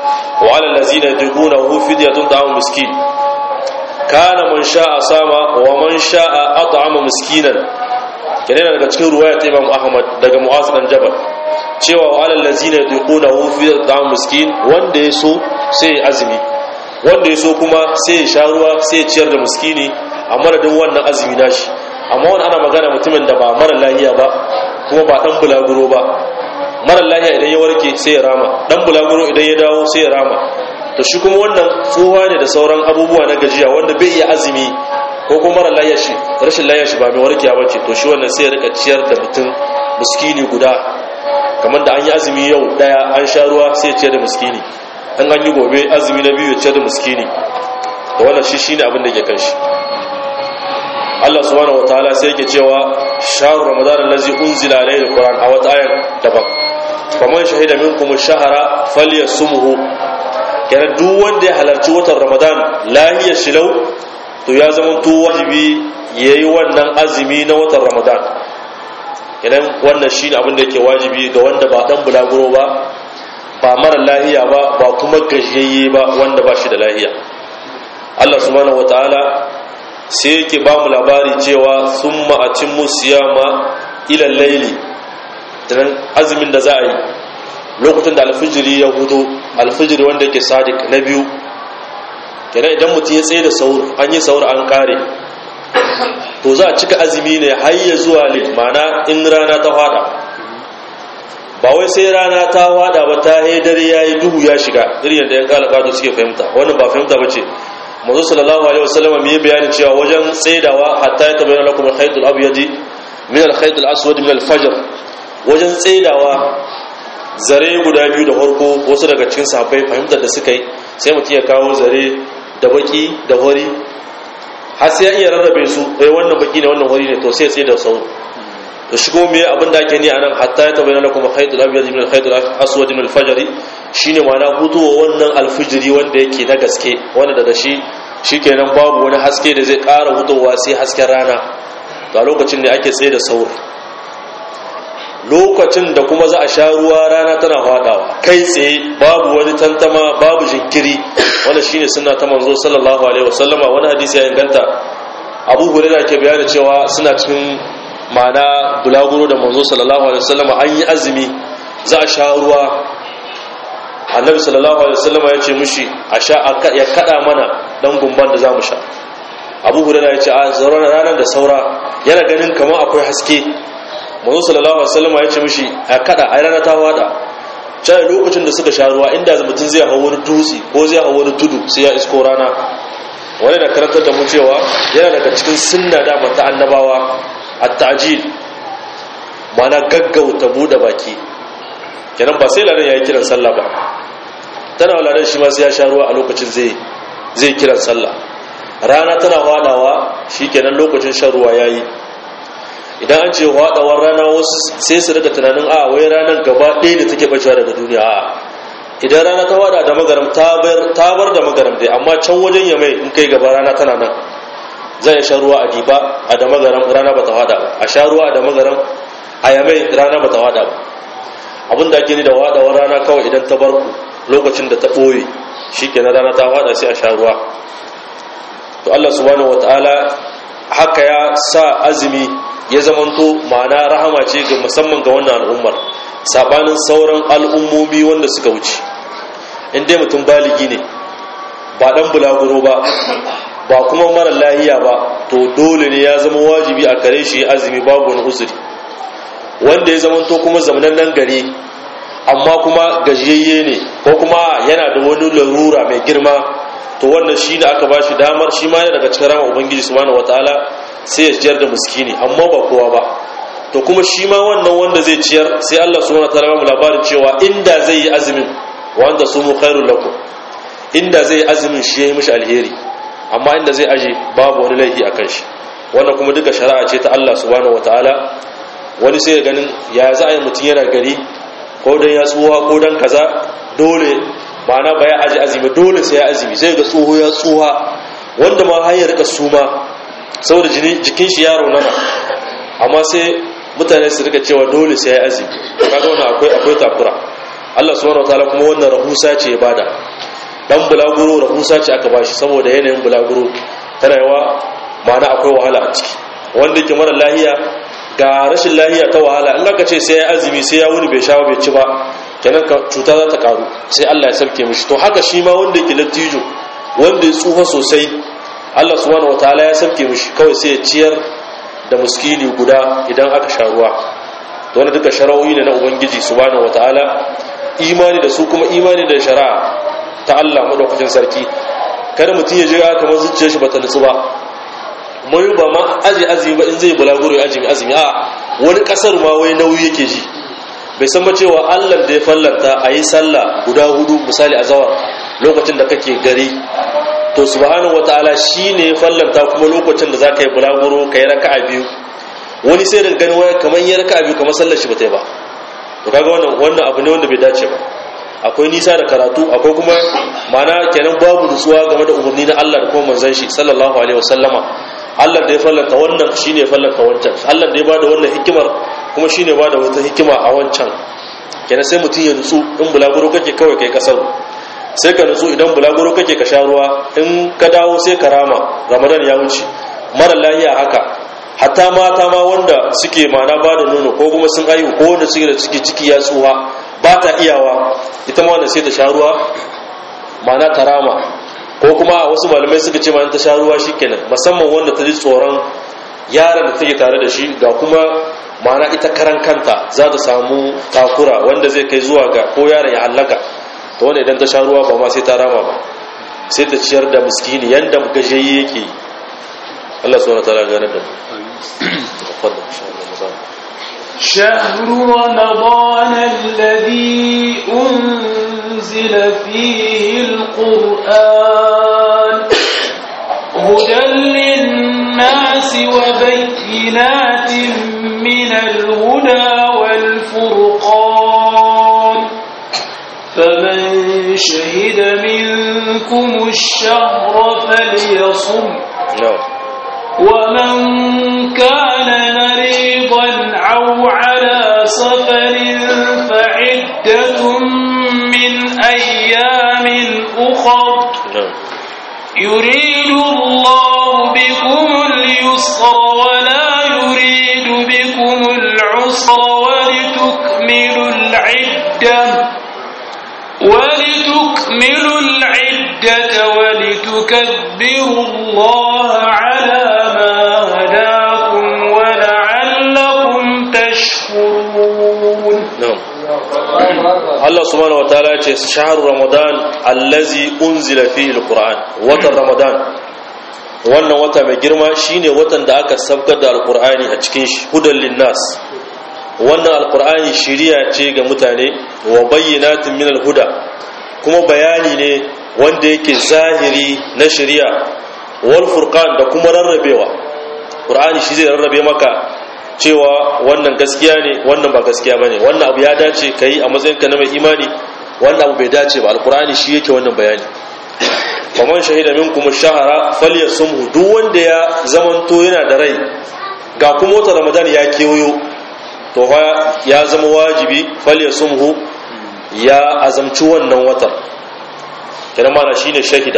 wa ala allazina yutiqunahu fidyatun ta'am miskin kana man sha'a sama wa man sha'a at'ama miskinan kenan daga cikin ruwaya ta Imam Ahmad daga Mu'az dan Jabal cewa wa alal ladzina yutiqunahu fi ta'am miskin wanda yaso sai azumi wanda yaso kuma sai ya sha ruwa sai ya ciyar da miskini a madadin wannan azumi nashi amma wannan ana magana mutumin da ba mara lafiya ba kuma ba dan bulaguro ba mara lafiya idan ya warke sai ya rama dan bulaguro idan ya dawo sai ya rama to shi kuma wannan tsuwa ne da sauran abubuwa na gajiya wanda bai iya azumi ko kuma mara lafiya shi rashin lafiya shi ba mai warkewa bace to shi wannan sai ya rika ciyar da mutum miskini guda kamar da an yi azumi yau daya an sha ruwa sai ya ciyar da miskini an an yi gobe azumi na biyu ya ciyar da miskini to wannan shi shine abin da ke kan shi Allah subhanahu wataala sai yake cewa shahru ramadan allazi unzila alayhi alquran a wata ayar daban faman shahida minkum ash-shahra falyasumhu kana duk wanda ya halarci watan ramadan lahiyar shilau to ya zama to wajibi yayi wannan azumi na watan ramadan idan wannan shine abin da yake wajibi ga wanda ba dan bulaguro ba ba mara lahiya ba ba kuma gajiyayye ba wanda ba shi da lahiya Allah subhanahu wataala sai yake ba mu labari cewa summa atimmu siyama ila layli dan azumin da za a yi lokacin da alfijiri ya hudo alfijiri wanda yake sadiq na biyu kenan idan mutum ya tsaye da saur an yi saur an kare to za a cika azumi ne har ya zuwa lil mana in rana ta fada ba wai sai rana ta fada ba ta dare yayi duhu ya shiga irin yadda yan kalakado suke fahimta wannan ba fahimta bace manzo sallallahu alaihi wasallam me bayani cewa wajen tsaidawa hatta ya tabayyana lakum al-khayt al-abyad min al-khayt al-aswad min al-fajr wajen tsaidawa zare guda biyu da farko wasu daga cikin sahabbai fahimtar da suka yi sai mutum ya kawo zare da baki da hori har sai ya iya rarrabe su eh wannan baki ne wannan hori ne to sai tsaye da sau to shi kuma me abin da ake ni anan hatta ya tabayyana lakum al-khayt al-abyad min al-khayt al-aswad min al-fajr shine ma'ana hutuwa wannan alfijiri wanda yake na gaske wanda daga shi shikenan babu wani haske da zai ƙara hutowa sai hasken rana to a lokacin da ake tsaye da saur lokacin da kuma za a sha ruwa rana tana fadawa kai tsaye babu wani tantama babu jinkiri wanda shine sunna ta manzo sallallahu alaihi wasallama wani hadisi ya inganta Abu Hurairah ke bayani cewa suna cikin ma'ana bulaguro da manzo sallallahu alaihi wasallama an yi azumi za a sha ruwa annabi sallallahu alaihi wasallama ya ce mushi a sha ya kada mana dan gumban da zamu sha Abu Hurairah ya ce a zaron ranar da saura yana ganin kamar akwai haske manzo sallallahu alaihi wasallama ya ce mushi a kada ai rana ta wada sai lokacin da suka sha ruwa inda mutum zai hawo wani dutse ko zai hawo wani tudu sai ya isko rana wani da karantar da mu cewa yana daga cikin sunna da mata annabawa at-ta'jil mana gaggauta bude baki kenan ba sai ladan yayi kiran sallah ba tana ladan shi ma sai ya sha ruwa a lokacin zai zai kiran sallah rana tana hadawa shikenan lokacin shan ruwa yayi idan an ce hadawar rana wasu sai su rika tunanin a wai ranar gaba ɗaya da take bacewa daga duniya a idan rana ta wada da magaram ta bar da magaram dai amma can wajen yamai in kai gaba rana tana nan zai sha ruwa a diba a da magaram rana ba ta wada ba a sha ruwa a da magaram a yamai rana ba ta wada ba abin da ake ni da wadawar rana kawai idan ta bar ku lokacin da ta ɓoye shi ke na rana ta wada sai a sha ruwa to Allah subhanahu wataala haka ya sa azumi ya zamanto ma'ana rahama ce ga musamman ga wannan al'ummar sabanin sauran al'ummomi wanda suka wuce in dai mutum baligi ne ba dan bulaguro ba ba kuma mara lahiya ba to dole ne ya zama wajibi a kare shi azumi babu wani uzuri wanda ya zamanto kuma zamanan nan gari amma kuma gajiyayye ne ko kuma yana da wani larura mai girma to wannan shi da aka bashi damar shi ma yana daga cikin rahama ubangiji subhanahu wataala sai ya ciyar da miskini amma ba kowa ba to kuma shi ma wannan wanda zai ciyar sai Allah subhanahu wataala ya mu labarin cewa inda zai yi azumin wanda sumu khairul lakum inda zai yi azumin shi yayi mishi alheri amma inda zai aje babu wani laifi akan shi wannan kuma duka shari'a ce ta Allah subhanahu wataala wani sai ya ganin ya za a yi mutum yana gari ko dan ya tsuwa ko dan kaza dole ma'ana ba ya aje azumi dole sai ya azumi sai ga tsoho ya tsuwa wanda ma har ya rika suma saboda jikin shi yaro nana amma sai mutane su rika cewa dole sai ya azumi kaga wannan akwai akwai takura Allah subhanahu wataala kuma wannan rahusa ce ya bada. Dan bulaguro rahusa ce aka bashi saboda yanayin bulaguro tana yawa ma'ana akwai wahala a ciki. Wanda yake mara lahiya ga rashin lahiya ta wahala in aka ce sai ya azumi sai ya wuni bai sha bai ci ba kenan cuta za ta karu sai Allah ya sauke mishi. To haka shi ma wanda yake lattijo wanda ya tsufa sosai Allah subhanahu wataala ya sauke mishi kawai sai ya ciyar da miskini guda idan aka sha ruwa. To wannan duka shara'o'i ne na ubangiji subhanahu wataala, imani da su kuma imani da shari'a ta Allah madaukakin sarki. Kada mutum ya jira kamar zuciyar shi bata nutsu ba, mai ba ma aji azumi ba in zai bulaguro ya azumi azumi a wani kasar ma wai nauyi yake ji, bai san ba cewa Allah da ya fallanta a yi sallah guda hudu misali a zawar lokacin da kake gari, to subhanahu wataala shine ya fallanta kuma lokacin da zaka yi bulaguro kai raka'a biyu. Wani sai daga ganin waya kamar yi raka'a biyu kamar sallar shi bata yi ba. To kaga wannan wannan abu ne wanda bai dace ba. Akwai nisa da karatu, akwai kuma mana kenan babu nutsuwa game da umarni na Allah da kuma manzon shi sallallahu alaihi wasallama. Allah da ya fallanta wannan shine ya fallanta wancan. Allah da ya bada wannan hikimar kuma shine ya bada wata hikima a wancan. Kenan sai mutum ya nutsu, in bulaguro kake kawai kai kasar. Sai ka nutsu idan bulaguro kake ka sha ruwa, in ka dawo sai ka rama. Ramadan ya wuce. Mara lahiya haka. Hatta mata ma wanda suke mana bada nono ko kuma sun aihu ko wanda suke da ciki ciki ya tsuha ba ta iyawa, ita ma wannan sai ta sha ruwa mana ta rama. Ko kuma wasu malamai suka ce ma ta sha ruwa shikenan, musamman wanda ta ji tsoron yaron da take tare da shi ga kuma mana ita karan kanta za ta samu takura wanda zai kai zuwa ga ko yaron ya halaka. To wanda idan ta sha ruwa ba ma sai ta rama ba, sai ta ciyar da miskini yanda gajiyayye yake. Allah subhanahu wa ta'ala gane da mu. شهر رمضان الذي أنزل فيه القرآن هدى للناس وبينات من الهدى والفرقان فمن شهد منكم الشهر فليصم ومن كان مريضا أو على سفر فعدة من أيام أخر يريد الله بكم اليسر ولا يريد بكم العسر ولتكملوا العدة ولتكملوا العدة ولتكبروا الله على ما هداكم ولعلكم تشكرون. نعم. الله سبحانه وتعالى شهر رمضان الذي أنزل فيه القرآن. وتر رمضان wannan wata mai girma shine watan da aka sabkar da alqur'ani a cikin shi, hudan linnas. Wannan alqur'ani shiriya ce ga mutane wa bayyinatin min alhuda, kuma bayani ne wanda yake zahiri na shiriya, wal furqan da kuma rarrabewa. Qur'ani shi zai rarrabe maka cewa wannan gaskiya ne wannan ba gaskiya bane, wannan abu ya dace kai a matsayinka na mai imani, wannan abu bai dace ba. Alqur'ani shi yake wannan bayani. faman shahida minkum ash-shahra falyasumhu, duk wanda ya zamanto yana da rai ga kuma wata Ramadan ya kewayo, to fa ya zama wajibi falyasumhu, ya azamci wannan watan. kenan mana shine shahida.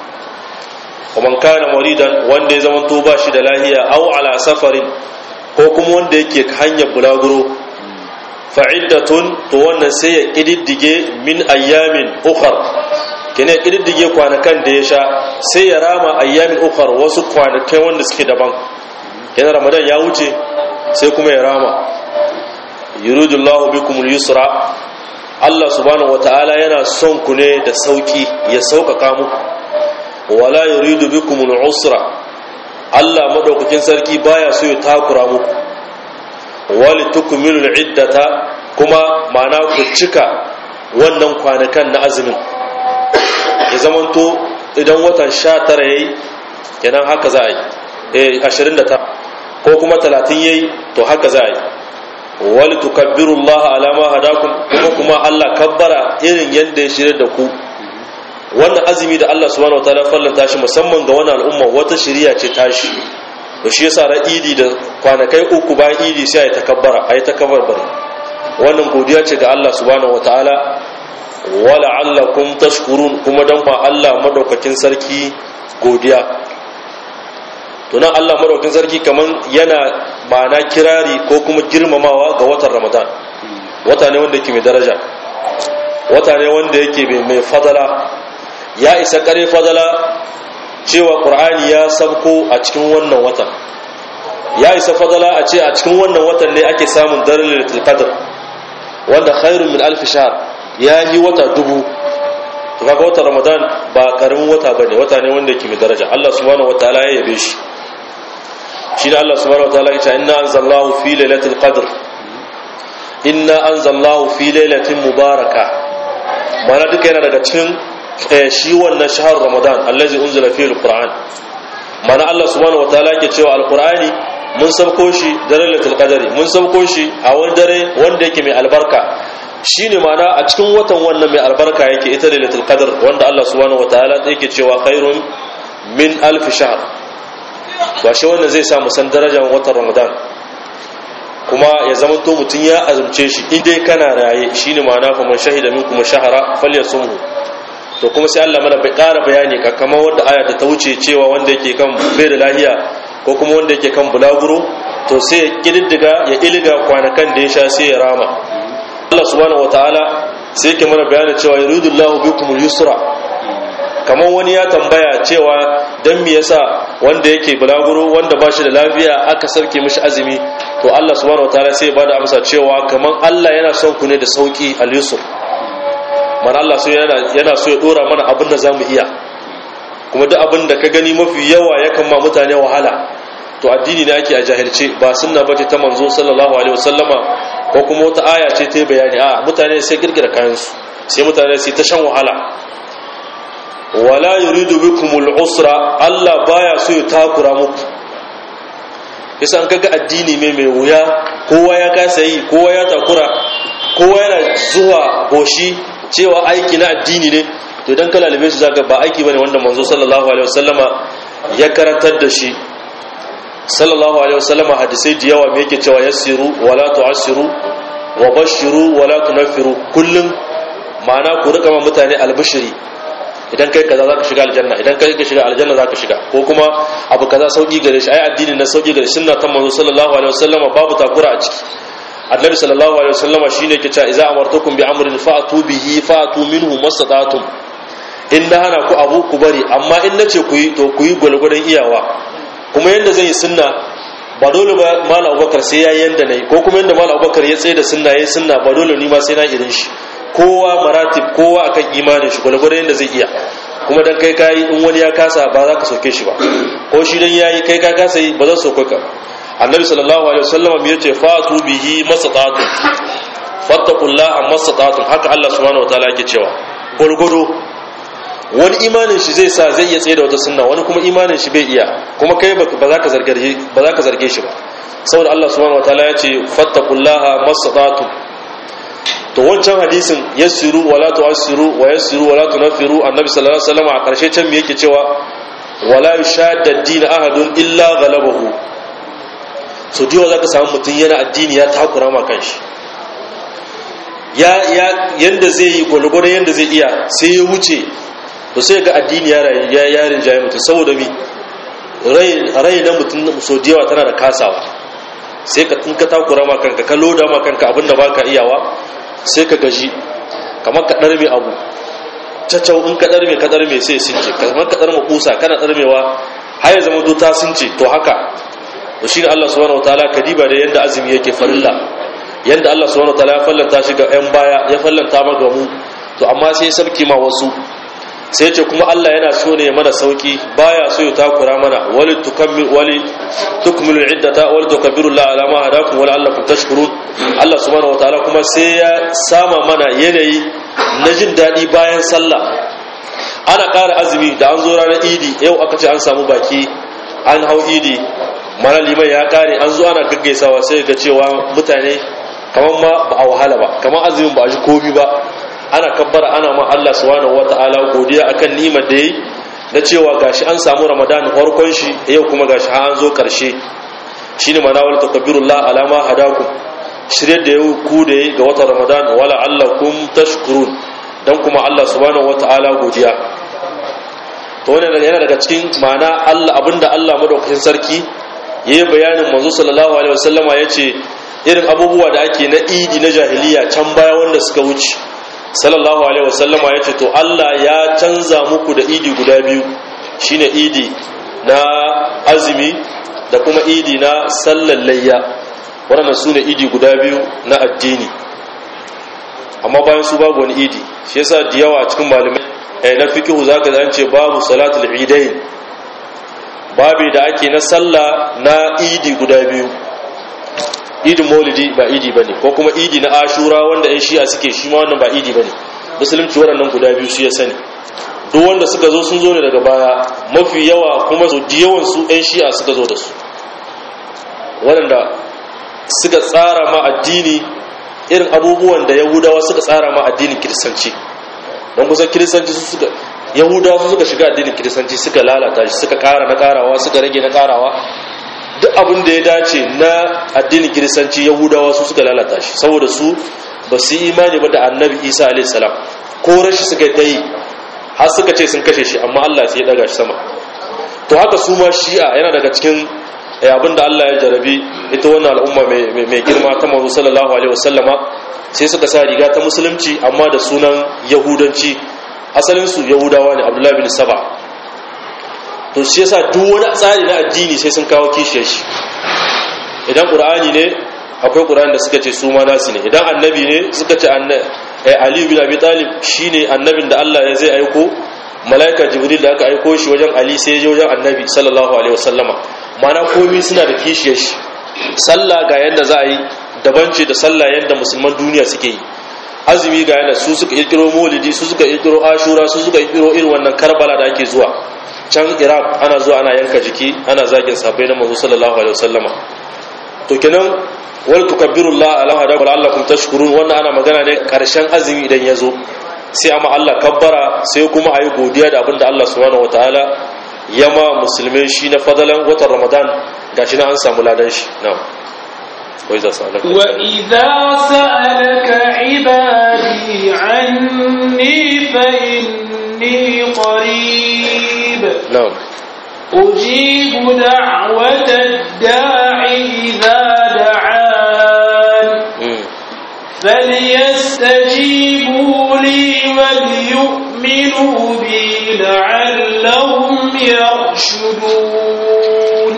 ومن كان مريضا wanda ya zamanto ba shi da lahiya aw ala safarin ko kuma wanda yake hanyar bulaguro fa'iddatun, to wannan sai ya kididdige min ayyamin ukhar, kene kididdige kwanakan da ya sha sai ya rama ayyamin ukhar, wasu kwanakai wanda suke daban. kenan Ramadan ya wuce sai kuma ya rama. yuridullahu bikumul yusra, Allah subhanahu wataala yana son ku ne da sauki, ya sauƙaƙa muku. wala yuridu bikumul usra, Allah madaukakin sarki baya so ya takura muku. wali tukmilul iddata, kuma ma'ana ku cika wannan kwanakan na azumin. ya zamanto idan watan sha tara yayi kenan haka za a yi, eh ashirin da tara ko kuma talatin yayi to haka za a yi. wali tukabbirullaha ala ma hadakum, kuma kuma Allah kabbara irin yanda ya shirye da ku. wannan azumi da Allah subhanahu wataala fallanta shi musamman ga wannan al'umma wata shiriya ce tashi, to shi yasa ra idi da kwanakai uku bayan idi sai ayi takabbara ayi takabbar. wannan godiya ce ga Allah subhanahu wataala wala allakum tashkurun kuma dan fa Allah madaukakin sarki godiya. To nan Allah madaukakin sarki kaman yana ma'ana kirari ko kuma girmamawa ga watan Ramadan. Wata ne wanda yake mai daraja, wata ne wanda yake mai fadala, ya isa kare fadala cewa Qur'ani ya sabko a cikin wannan watan, ya isa fadala a ce a cikin wannan watan ne ake samun daren Lailatul Qadr wanda khairun min alf shahr, ya yi wata dubu. To kaga watan Ramadan ba karamin wata bane, wata ne wanda yake mai daraja. Allah subhanahu wataala ya yabe shi. Shi ne Allah subhanahu wataala ya ce inna anzalnahu fi lailatul qadr, inna anzalnahu fi lailatin mubaraka. Mana duka yana daga cikin shi wannan shahar Ramadan allazi unzila fihi alquran. Mana Allah subhanahu wataala yake cewa alqurani mun sauko shi daren lailatul qadri, mun sauko shi a wani dare wanda yake mai albarka. Shine mana a cikin watan wannan mai albarka yake ita lailatul qadr, wanda Allah subhanahu wataala yake cewa khairun min alf shahr. Ba shi wannan zai sa mu san darajar watan Ramadan, kuma ya zama to mutun ya azumce shi idai kana raye. Shine ma'ana fa man shahida minkum shahra falyasumhu. To kuma sai Allah mana bai ƙara bayani ka kamar wanda aya da ta wuce cewa wanda yake kan bai da lahiya ko kuma wanda yake kan bulaguro, to sai ya kididdiga ya iliga kwanakan da ya sha sai ya rama. Allah subhanahu wataala sai yake mana bayani cewa yuridullahu bikumul yusra. Kamar wani ya tambaya cewa dan me yasa wanda yake bulaguro wanda ba shi da lafiya aka sauke mishi azumi, to Allah subhanahu wataala sai ya bada amsa cewa kamar Allah yana son ku ne da sauki al-yusr. Man Allah so yana yana so ya dora mana abin da zamu iya, kuma duk abin da ka gani mafi yawa yakan ma mutane wahala, to addini ne ake a jahilce, ba sunna bace ta manzo sallallahu alaihi wasallama ko kuma wata aya ce ta bayani. a mutane sai girgira kayan su, sai mutane sai ta shan wahala. Wala yuridu bikumul usra, Allah baya so ya takura muku. Yasa an kaga addini mai mai wuya, kowa ya kasa yi, kowa ya takura, kowa yana zuwa goshi cewa aiki na addini ne, to idan ka lalabe shi zaka ba aiki bane wanda manzo sallallahu alaihi wasallama ya karantar da shi. Sallallahu alaihi wasallama hadisi da yawa me yake cewa yassiru wala tu'assiru wa bashiru wala tunfiru. Kullum ma'ana ku rika ma mutane albishiri, idan kai kaza zaka shiga aljanna, idan kai ka shiga aljanna zaka shiga, ko kuma abu kaza sauki gare shi, ai addinin na sauki gare shi. Sunna ta manzo sallallahu alaihi wasallama babu takura a ciki. Annabi sallallahu alaihi wasallama shine yake cewa idza amartukum bi amrin fa'tu bihi fa'tu minhu mastata'tum. In na hana ku abu ku bari, amma in nace ku yi to ku yi gulgudan iyawa. Kuma yanda zai yi sunna ba dole ba Malam Abubakar sai yayi yanda nayi, ko kuma yanda Malam Abubakar ya tsaye da sunna yayi sunna ba dole ni ma sai na irin shi. Kowa maratib, kowa akan imanin shi gulgudan yanda zai iya. Kuma dan kai kai in wani ya kasa ba za ka soke shi ba, ko shi dan yayi kai ka kasa yi ba zan soke ka. Annabi sallallahu alaihi wasallam ya ce fatu bihi masatatu fattaqullaha masatatu. Haka Allah subhanahu wataala yake cewa gurgudu. Wani imanin shi zai sa zai iya tsaye da wata sunna, wani kuma imanin shi bai iya, kuma kai ba za ka zarge ba za ka zarge shi ba, saboda Allah subhanahu wataala ya ce fattaqullaha masatatu. To wancan hadisin yassiru wala tu'assiru wa yassiru wala tunfiru, Annabi sallallahu alaihi wasallam a karshe can me yake cewa wala yushadda ad-din ahadun illa ghalabahu. So diwa zaka samu mutun yana addini ya takura ma kanshi, ya ya yanda zai yi gurgurdan yanda zai iya sai ya wuce, to sai ga addini ya ya yarin jayi mutun. Saboda mi rai rai na mutun so diwa tana da kasawa, sai ka tinka takura ma kanka, ka loda ma kanka abinda baka iyawa, sai ka gaji. Kamar ka darme abu cacau, in ka darme ka darme sai since, kamar ka darme kusa kana darmewa har ya zama duta since. To haka to shine Allah subhanahu wataala kadiba da yanda azumi yake farilla, yanda Allah subhanahu wataala ya fallanta shi ga ƴan baya, ya fallanta ma ga mu, to amma sai sabki ma wasu. Sai ce kuma Allah yana so ne mana sauki, baya so ya takura mana. Wali tukammil wali tukmilu iddata wali tukabbiru la ala ma hadakum wa la'allakum tashkurun. Allah subhanahu wataala kuma sai ya sama mana yanayi na jin dadi bayan sallah. Ana ƙara azumi da an zo ranar Idi, yau aka ce an samu baki, an hau Idi, mana liman ya kare, an zo ana gaggaisawa, sai ga cewa mutane kamar ma ba a wahala ba, kamar azumin ba a ji komi ba. Ana kabbara, ana ma Allah subhanahu wata'ala godiya akan ni'imar da yayi na cewa gashi an samu Ramadan farkon shi, yau kuma gashi har an zo karshe. Shine mana wal takabbirullah ala ma hadakum, shirye da yau ku da yayi ga watan Ramadan, wala allakum tashkurun, dan kuma Allah subhanahu wataala godiya. to wannan yana daga cikin ma'ana Allah abinda Allah madaukakin sarki yayi bayanin manzo sallallahu alaihi wasallama yace irin abubuwa da ake na idi na jahiliya can baya wanda suka wuce sallallahu alaihi wasallama yace to Allah ya canza muku da idi guda biyu shine idi na azumi da kuma idi na sallar layya. wannan sune idi guda biyu na addini amma bayan su babu wani idi. shi yasa da yawa a cikin malamai na fikihu zaka ji an ce babu salatul idain, babu da ake na sallah na idi guda biyu. idin maulidi ba idi bane, ko kuma idi na ashura wanda ɗan shi'a suke shi ma wannan ba idi bane. musulunci waɗannan guda biyu su ya sani. duk wanda suka zo sun zo ne daga baya, mafi yawa kuma su da yawan su ɗan shi'a suka zo da su, waɗanda suka tsara ma addini irin abubuwan da yahudawa suka tsara ma addinin kiristanci. don kusan kiristanci su suka yahudawa su suka shiga addinin kiristanci suka lalata shi, suka kara na karawa, suka rage na karawa. duk abin da ya dace na addinin kiristanci yahudawa su suka lalata shi, saboda su ba su yi imani ba da annabi isa alaihi salam, ko rashi suka ta yi har suka ce sun kashe shi, amma Allah sai ya daga shi sama. to haka su ma shi'a yana daga cikin abin da Allah ya jarabi ita wannan al'umma mai girma ta manzo sallallahu alaihi wasallama, sai suka sa riga ta musulunci amma da sunan yahudanci. asalin su yahudawa ne, abdullahi bin saba. to shi yasa duk wani tsari na addini sai sun kawo kishiyar shi. idan qur'ani ne akwai qur'ani da suka ce su ma nasu ne, idan annabi ne suka ce ali bin abi talib shine annabin da Allah ya zai aiko, malaika jibril da aka aiko shi wajen ali sai ya je wajen annabi sallallahu alaihi wasallama. mana komai suna da kishiyar shi. sallah ga yanda za a yi daban ce da sallah yanda musulman duniya suke yi. azumi ga yanda su suka kirkiro maulidi, su suka kirkiro ashura, su suka kirkiro irin wannan karbala da ake zuwa can iraq ana zuwa ana yanka jiki ana zagin sahabbai na manzo sallallahu alaihi wasallama. to kenan wal tukabbirullah ala hada wa la'allakum tashkurun, wannan ana magana ne karshen azumi idan yazo sai amma Allah kabbara, sai kuma ayi godiya da abinda Allah subhanahu wataala yama musulmai shi na fadalan watan ramadan, gashi na an samu ladan shi. na'am وإذا سألك وإذا سألك عبادي عني فإني قريب نعم أجيب دعوة الداع إذا دعان فليستجيبوا لي وليؤمنوا بي لعلهم يرشدون.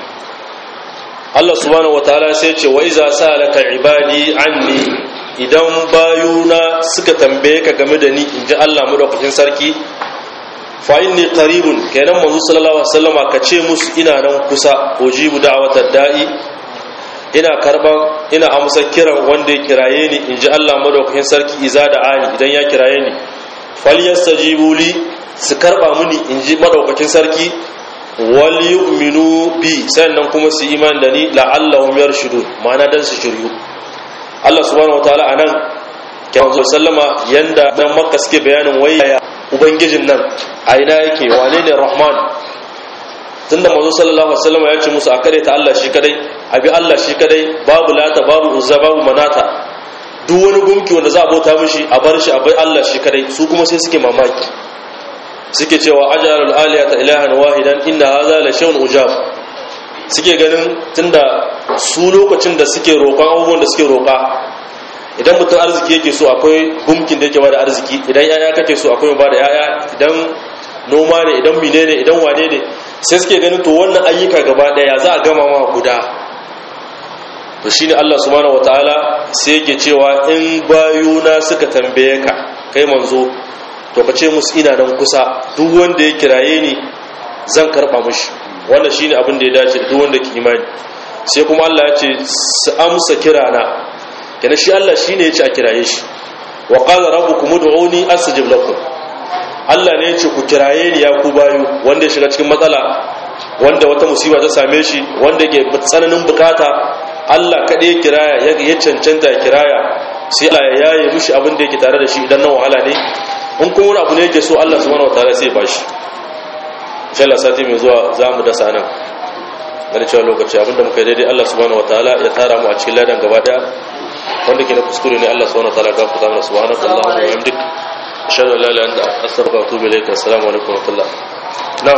Allah subhanahu wataala sai ce wa iza sa'alaka ibadi anni, idan bayuna suka tambaye ka game da ni inji Allah madaukakin sarki, fa inni qaribun, kenan manzo sallallahu alaihi wasallama ka ce musu ina nan kusa, ujibu da'watad da'i, ina karban ina amsa kiran wanda ya kiraye ni inji Allah madaukakin sarki, iza da'ani, idan ya kiraye ni, falyastajibu li, su karba mini inji madaukakin sarki, wal yu'minu bi, sannan kuma su iman da ni la'allahum yarshudun, ma'ana dan su shiryu. Allah subhanahu wataala anan kenan sallama yanda dan Makka suke bayanin wayaya ubangijin nan a ina yake, wane ne Rahman. tunda manzo sallallahu alaihi wasallam ya ce musu a kare ta Allah shi kadai, abi Allah shi kadai, babu lata babu uzza babu manata, duk wani gumki wanda za a bauta mishi a bar shi a bai Allah shi kadai. su kuma sai suke mamaki, suke cewa ajalul aliyata ilahan wahidan inna hadha la shay'un ujab. suke ganin tunda su lokacin da suke roƙon abubuwan da suke roƙa, idan mutum arziki yake so akwai gumkin da yake bada arziki, idan yaya kake so akwai bada yaya, idan noma ne, idan mine ne, idan wane ne, sai suke ganin to wannan ayyuka gaba daya za a gama ma guda. to shine Allah subhanahu wataala sai yake cewa in bayuna suka tambaye ka kai manzo, to ka ce musu ina nan kusa, duk wanda ya kiraye ni zan karba mishi. wannan shine abin da ya dace da duk wanda ke imani. sai kuma Allah ya ce su amsa kirana, kenan shi Allah shine ya ce a kiraye shi. wa qala rabbukum ud'uni astajib lakum, Allah ne ya ce ku kiraye ni ya ku bayu, wanda ya shiga cikin matsala, wanda wata musiba ta same shi, wanda yake tsananin bukata, Allah kaɗai ya kiraya, ya cancanta ya kiraya, sai Allah ya yaye mishi abin da yake tare da shi idan na wahala ne. in kuma wani abu ne yake so Allah subhanahu wataala sai ba shi. insha Allah sati mai zuwa za mu dasa nan gani cewa lokaci, abinda muka yi daidai Allah subhanahu wataala ya tara mu a cikin ladan gaba daya, wanda ke na kuskure ne Allah subhanahu wataala ga ku zama subhanahu wa ta'ala wa bihamdik ashhadu an la ilaha illa anta astaghfiruka wa atubu ilaik assalamu alaikum wa rahmatullah